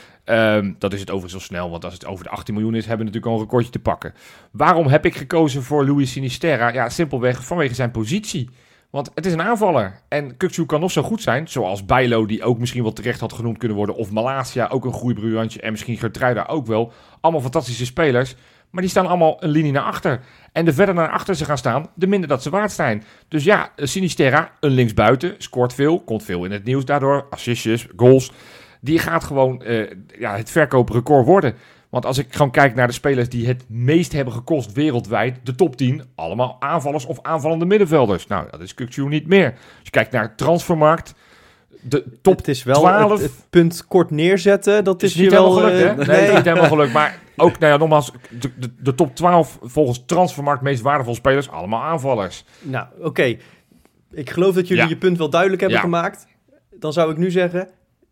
Dat is het overigens zo snel, want als het over de 18 miljoen is, hebben we natuurlijk al een recordje te pakken. Waarom heb ik gekozen voor Luis Sinisterra? Ja, simpelweg vanwege zijn positie. Want het is een aanvaller. En Kukçu kan nog zo goed zijn, zoals Bijlo, die ook misschien wel terecht had genoemd kunnen worden. Of Malasia, ook een groeibriljantje. En misschien Geertruida ook wel. Allemaal fantastische spelers. Maar die staan allemaal een linie naar achter. En de verder naar achter ze gaan staan, de minder dat ze waard zijn. Dus ja, Sinisterra, een linksbuiten, scoort veel, komt veel in het nieuws daardoor. Assistjes, goals. Die gaat gewoon het verkooprecord worden. Want als ik gewoon kijk naar de spelers die het meest hebben gekost wereldwijd, de top 10, allemaal aanvallers of aanvallende middenvelders. Nou, dat is Kukçu niet meer. Als je kijkt naar Transfermarkt, de top het is wel 12... Het punt kort neerzetten, dat is niet je wel... helemaal gelukt, hè? Nee, het is niet helemaal gelukt. Maar ook, nogmaals, de top 12 volgens Transfermarkt meest waardevolle spelers, allemaal aanvallers. Nou, oké. Ik geloof dat jullie je punt wel duidelijk hebben gemaakt. Dan zou ik nu zeggen,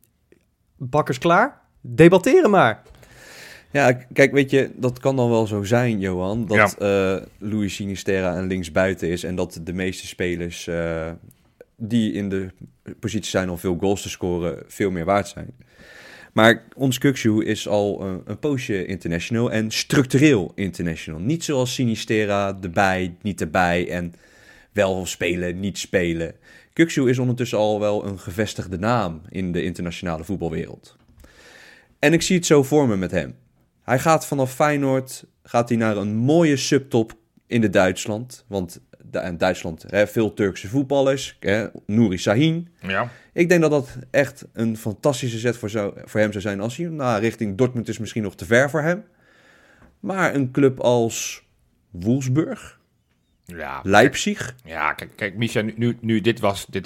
bakkers klaar, debatteren maar. Ja, kijk, weet je, dat kan dan wel zo zijn, Johan, dat Luis Sinisterra een linksbuiten is en dat de meeste spelers die in de positie zijn om veel goals te scoren, veel meer waard zijn. Maar ons Kukçu is al een poosje international en structureel international. Niet zoals Sinisterra, erbij, niet erbij en wel spelen, niet spelen. Kukçu is ondertussen al wel een gevestigde naam in de internationale voetbalwereld. En ik zie het zo voor me met hem. Hij gaat vanaf Feyenoord naar een mooie subtop in de Duitsland. Want in Duitsland veel Turkse voetballers. Nouri Sahin. Ja. Ik denk dat dat echt een fantastische zet voor hem zou zijn. Als hij richting Dortmund is misschien nog te ver voor hem. Maar een club als Wolfsburg, Leipzig. Ja, kijk Misha, nu dit was de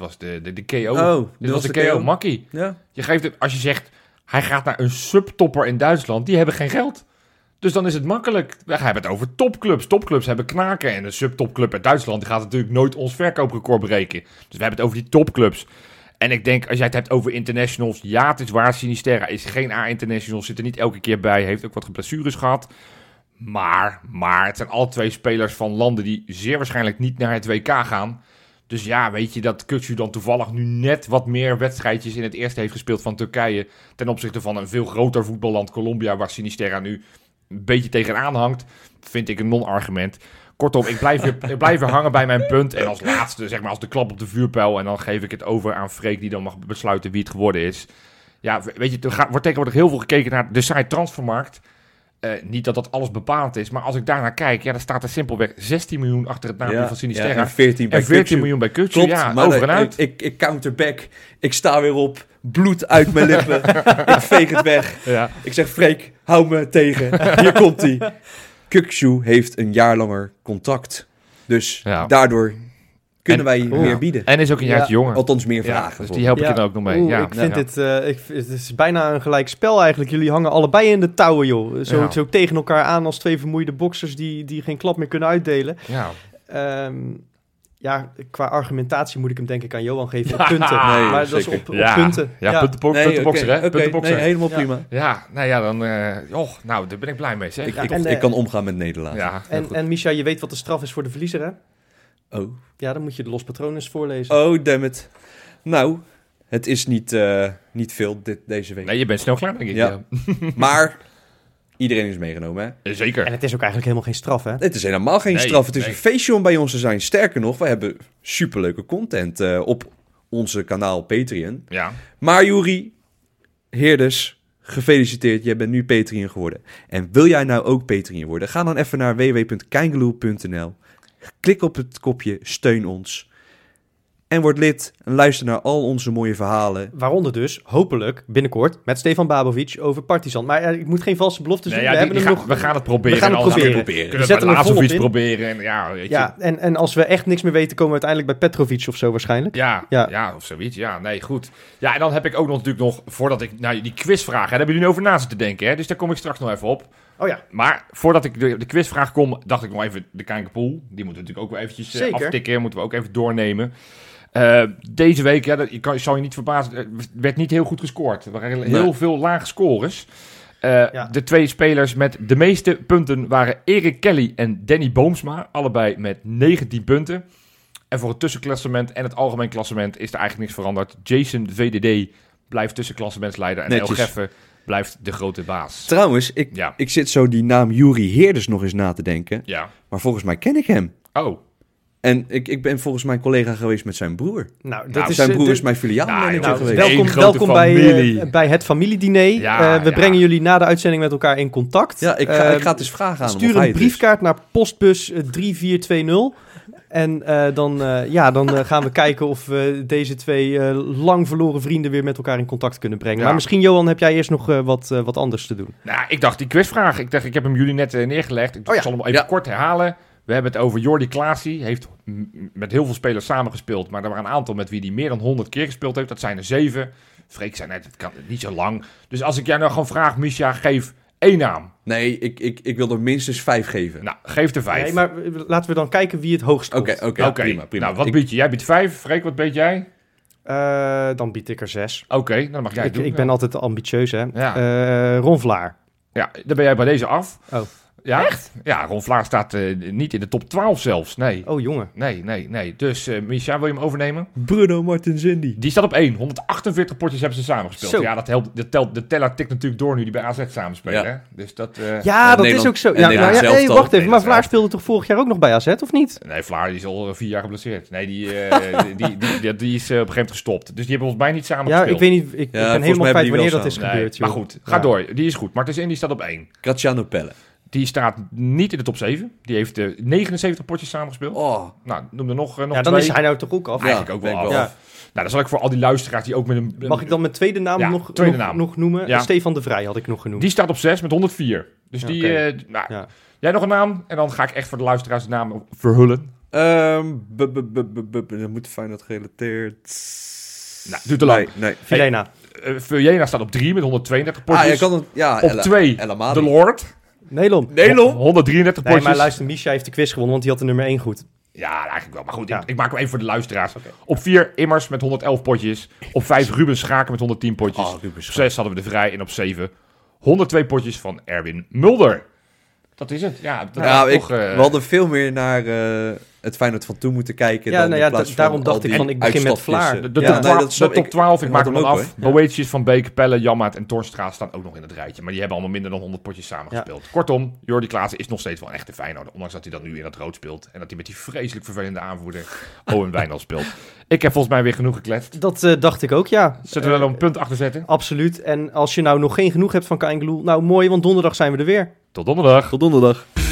KO. Oh, dit was de KO makkie. Ja. Je geeft het, als je zegt, hij gaat naar een subtopper in Duitsland, die hebben geen geld. Dus dan is het makkelijk. We hebben het over topclubs. Topclubs hebben knaken. En een subtopclub uit Duitsland die gaat natuurlijk nooit ons verkooprecord breken. Dus we hebben het over die topclubs. En ik denk, als jij het hebt over internationals, ja, het is waar. Sinisterra is geen A-international, zit er niet elke keer bij. Heeft ook wat blessures gehad. Maar het zijn alle twee spelers van landen die zeer waarschijnlijk niet naar het WK gaan. Dus ja, weet je dat Kukçu dan toevallig nu net wat meer wedstrijdjes in het eerste heeft gespeeld van Turkije. Ten opzichte van een veel groter voetballand Colombia, waar Sinisterra nu een beetje tegenaan hangt, vind ik een non-argument. Kortom, ik blijf weer hangen bij mijn punt. En als laatste, zeg maar, als de klap op de vuurpijl. En dan geef ik het over aan Freek, die dan mag besluiten wie het geworden is. Ja, weet je, er wordt tegenwoordig heel veel gekeken naar de site Transfermarkt. Niet dat dat alles bepalend is, maar als ik daarnaar kijk, dan staat er simpelweg 16 miljoen achter het naampje van Sinisterra. En 14 miljoen bij Kukçu. Klopt, ja, maar over en uit. Ik counterback. Ik sta weer op, bloed uit mijn lippen. Ik veeg het weg. Ja. Ik zeg, Freek, hou me tegen. Hier komt hij. Kukçu heeft een jaar langer contract. Dus daardoor kunnen wij meer bieden. En is ook een jaartje jonger. Althans meer vragen. Dus die help ik er ook nog mee. Ik vind het is bijna een gelijk spel eigenlijk. Jullie hangen allebei in de touwen, joh. Zo tegen elkaar aan als twee vermoeide boksers die geen klap meer kunnen uitdelen. Ja. Ja, qua argumentatie moet ik hem denk ik aan Johan geven op Ja, punten. nee, maar dat is zeker. op punten. Puntenbokser, hè? Oké, Puntenbokser. nee, helemaal prima. Ja, nou ja, dan... nou, daar ben ik blij mee, zeg. Ik kan omgaan met nederlaag. Ja. En Misha, je weet wat de straf is voor de verliezer, hè? Oh. Ja, dan moet je de Los Patrones voorlezen. Oh, dammit. Nou, het is niet veel deze week. Nee, je bent snel klaar, denk ik. Ja. Maar iedereen is meegenomen, hè? Zeker. En het is ook eigenlijk helemaal geen straf, hè? Het is helemaal geen Nee, straf. Het is nee. een feestje om bij ons te zijn. Sterker nog, we hebben superleuke content op onze kanaal Patreon. Ja. Maar Juri, Heerders, gefeliciteerd. Jij bent nu Patreon geworden. En wil jij nou ook Patreon worden? Ga dan even naar www.keingeloel.nl. Klik op het kopje Steun ons. En word lid en luister naar al onze mooie verhalen. Waaronder dus, hopelijk, binnenkort, met Stefan Babovic over Partizan. Maar ik moet geen valse beloftes doen. Nee, ja, we gaan het proberen. We gaan het Anders proberen. kunnen We we zetten het er bij volop Lazovic in. proberen. En, ja, weet je. Ja, en als we echt niks meer weten, komen we uiteindelijk bij Petrovic of zo waarschijnlijk. Ja, of zoiets. Ja, nee, goed. Ja, en dan heb ik ook natuurlijk nog, voordat ik... Nou, die quizvraag, hè, daar hebben jullie over na zitten denken, hè? Dus daar kom ik straks nog even op. Oh ja. Maar voordat ik de quizvraag kom, dacht ik nog even de Kijkerpool. Die moeten we natuurlijk ook wel eventjes Zeker. aftikken. Moeten we ook even doornemen. Deze week, ja, zal je niet verbazen, werd niet heel goed gescoord. Er waren heel veel lage scores. De twee spelers met de meeste punten waren Erik Kelly en Danny Boomsma. Allebei met 19 punten. En voor het tussenklassement en het algemeen klassement is er eigenlijk niks veranderd. Jason VDD blijft tussenklassementsleider en El Netjes. Geffe blijft de grote baas. Trouwens, ik zit zo die naam Juri Heerders nog eens na te denken. Ja. Maar volgens mij ken ik hem. Oh. En ik ben volgens mij collega geweest met zijn broer. Zijn broer is mijn filiaalmanager geweest. Welkom bij het familiediner. We brengen jullie na de uitzending met elkaar in contact. Ja, ik ga het eens vragen aan hem. Stuur een briefkaart naar postbus 3420. En dan gaan we kijken of we deze twee lang verloren vrienden weer met elkaar in contact kunnen brengen. Ja. Maar misschien, Johan, heb jij eerst nog wat anders te doen? Nou, ik dacht die quizvraag. Ik heb hem jullie net neergelegd. Ik zal hem even kort herhalen. We hebben het over Jordi Klaasie. Heeft met heel veel spelers samengespeeld. Maar er waren een aantal met wie hij meer dan 100 keer gespeeld heeft. Dat zijn er 7. Freek zei net, het kan niet zo lang. Dus als ik jou nou gewoon vraag, Misha, geef 1 naam. Nee, ik wil er minstens 5 geven. Nou, geef er 5. Nee, maar laten we dan kijken wie het hoogst komt. Oké, prima. Nou, wat bied je? Jij biedt 5. Freek, wat bied jij? Dan bied ik er 6. Oké, dan mag jij het doen. Ik ben altijd ambitieus, hè. Ja. Ron Vlaar. Ja, dan ben jij bij deze af. Oh. Ja? Echt? Ja, Ron Vlaar staat niet in de top 12 zelfs. Nee. Oh, jongen. Nee. Dus, Misha, wil je hem overnemen? Bruno Martins Indy. Die staat op 1. 148 potjes hebben ze samengespeeld. Zo. Ja, dat helpt. De teller tikt natuurlijk door nu die bij AZ samenspelen. Ja. Hè? Dus dat... Ja, dat is ook zo. Wacht even. Maar Vlaar speelde toch vorig jaar ook nog bij AZ, of niet? Nee, Vlaar die is al 4 jaar geblesseerd. Nee, die is op een gegeven moment gestopt. Dus die hebben volgens mij niet samengespeeld. Ja, ik weet niet. Ik ben helemaal kwijt wanneer dat is gebeurd. Maar goed, ga door. Die is goed. Martins Indy staat op 1. Graziano Pelle. Die staat niet in de top 7. Die heeft 79 potjes samengespeeld. Oh. Nou, noem er nog dan 2. is hij nou toch ook af? Eigenlijk ook wel af. Ja. Nou, dan zal ik voor al die luisteraars die ook met een... Mag ik dan mijn tweede naam nog noemen? Ja. Stefan de Vrij had ik nog genoemd. Die staat op 6 met 104. Dus die... Ja. Jij nog een naam? En dan ga ik echt voor de luisteraars de naam verhullen. Dat moet Feyenoord gerelateerd. Nou, duurt te lang. Nee. Vilena. Vilena staat op 3 met 132 potjes. Op 2 de Lord. Nelon. 133 potjes. Nee, maar luister, Misha heeft de quiz gewonnen, want die had de nummer 1 goed. Ja, eigenlijk wel. Maar goed, ik maak hem even voor de luisteraars. Okay. Op 4 Immers met 111 potjes. Op 5 Ruben Schaken met 110 potjes. Op 6 hadden we de Vrij. En op 7 102 potjes van Erwin Mulder. Dat is het. Ja, we hadden veel meer naar het Feyenoord van toen moeten kijken. Daarom dacht ik van, ik begin met Vlaar. De top 12, ik maak hem dan af. Boetius, Van Beek, Pelle, Jammaert en Toornstra staan ook nog in het rijtje. Maar die hebben allemaal minder dan 100 potjes samengespeeld. Kortom, Jordi Klaassen is nog steeds wel echt de Feyenoord. Ondanks dat hij dan nu in het rood speelt. En dat hij met die vreselijk vervelende aanvoerder Owen Wijnald speelt. Ik heb volgens mij weer genoeg gekletst. Dat dacht ik ook, ja. Zullen we er een punt achter zetten? Absoluut. En als je nou nog geen genoeg hebt van Kaingeloel, nou mooi, want donderdag zijn we er weer. Tot donderdag. Tot donderdag.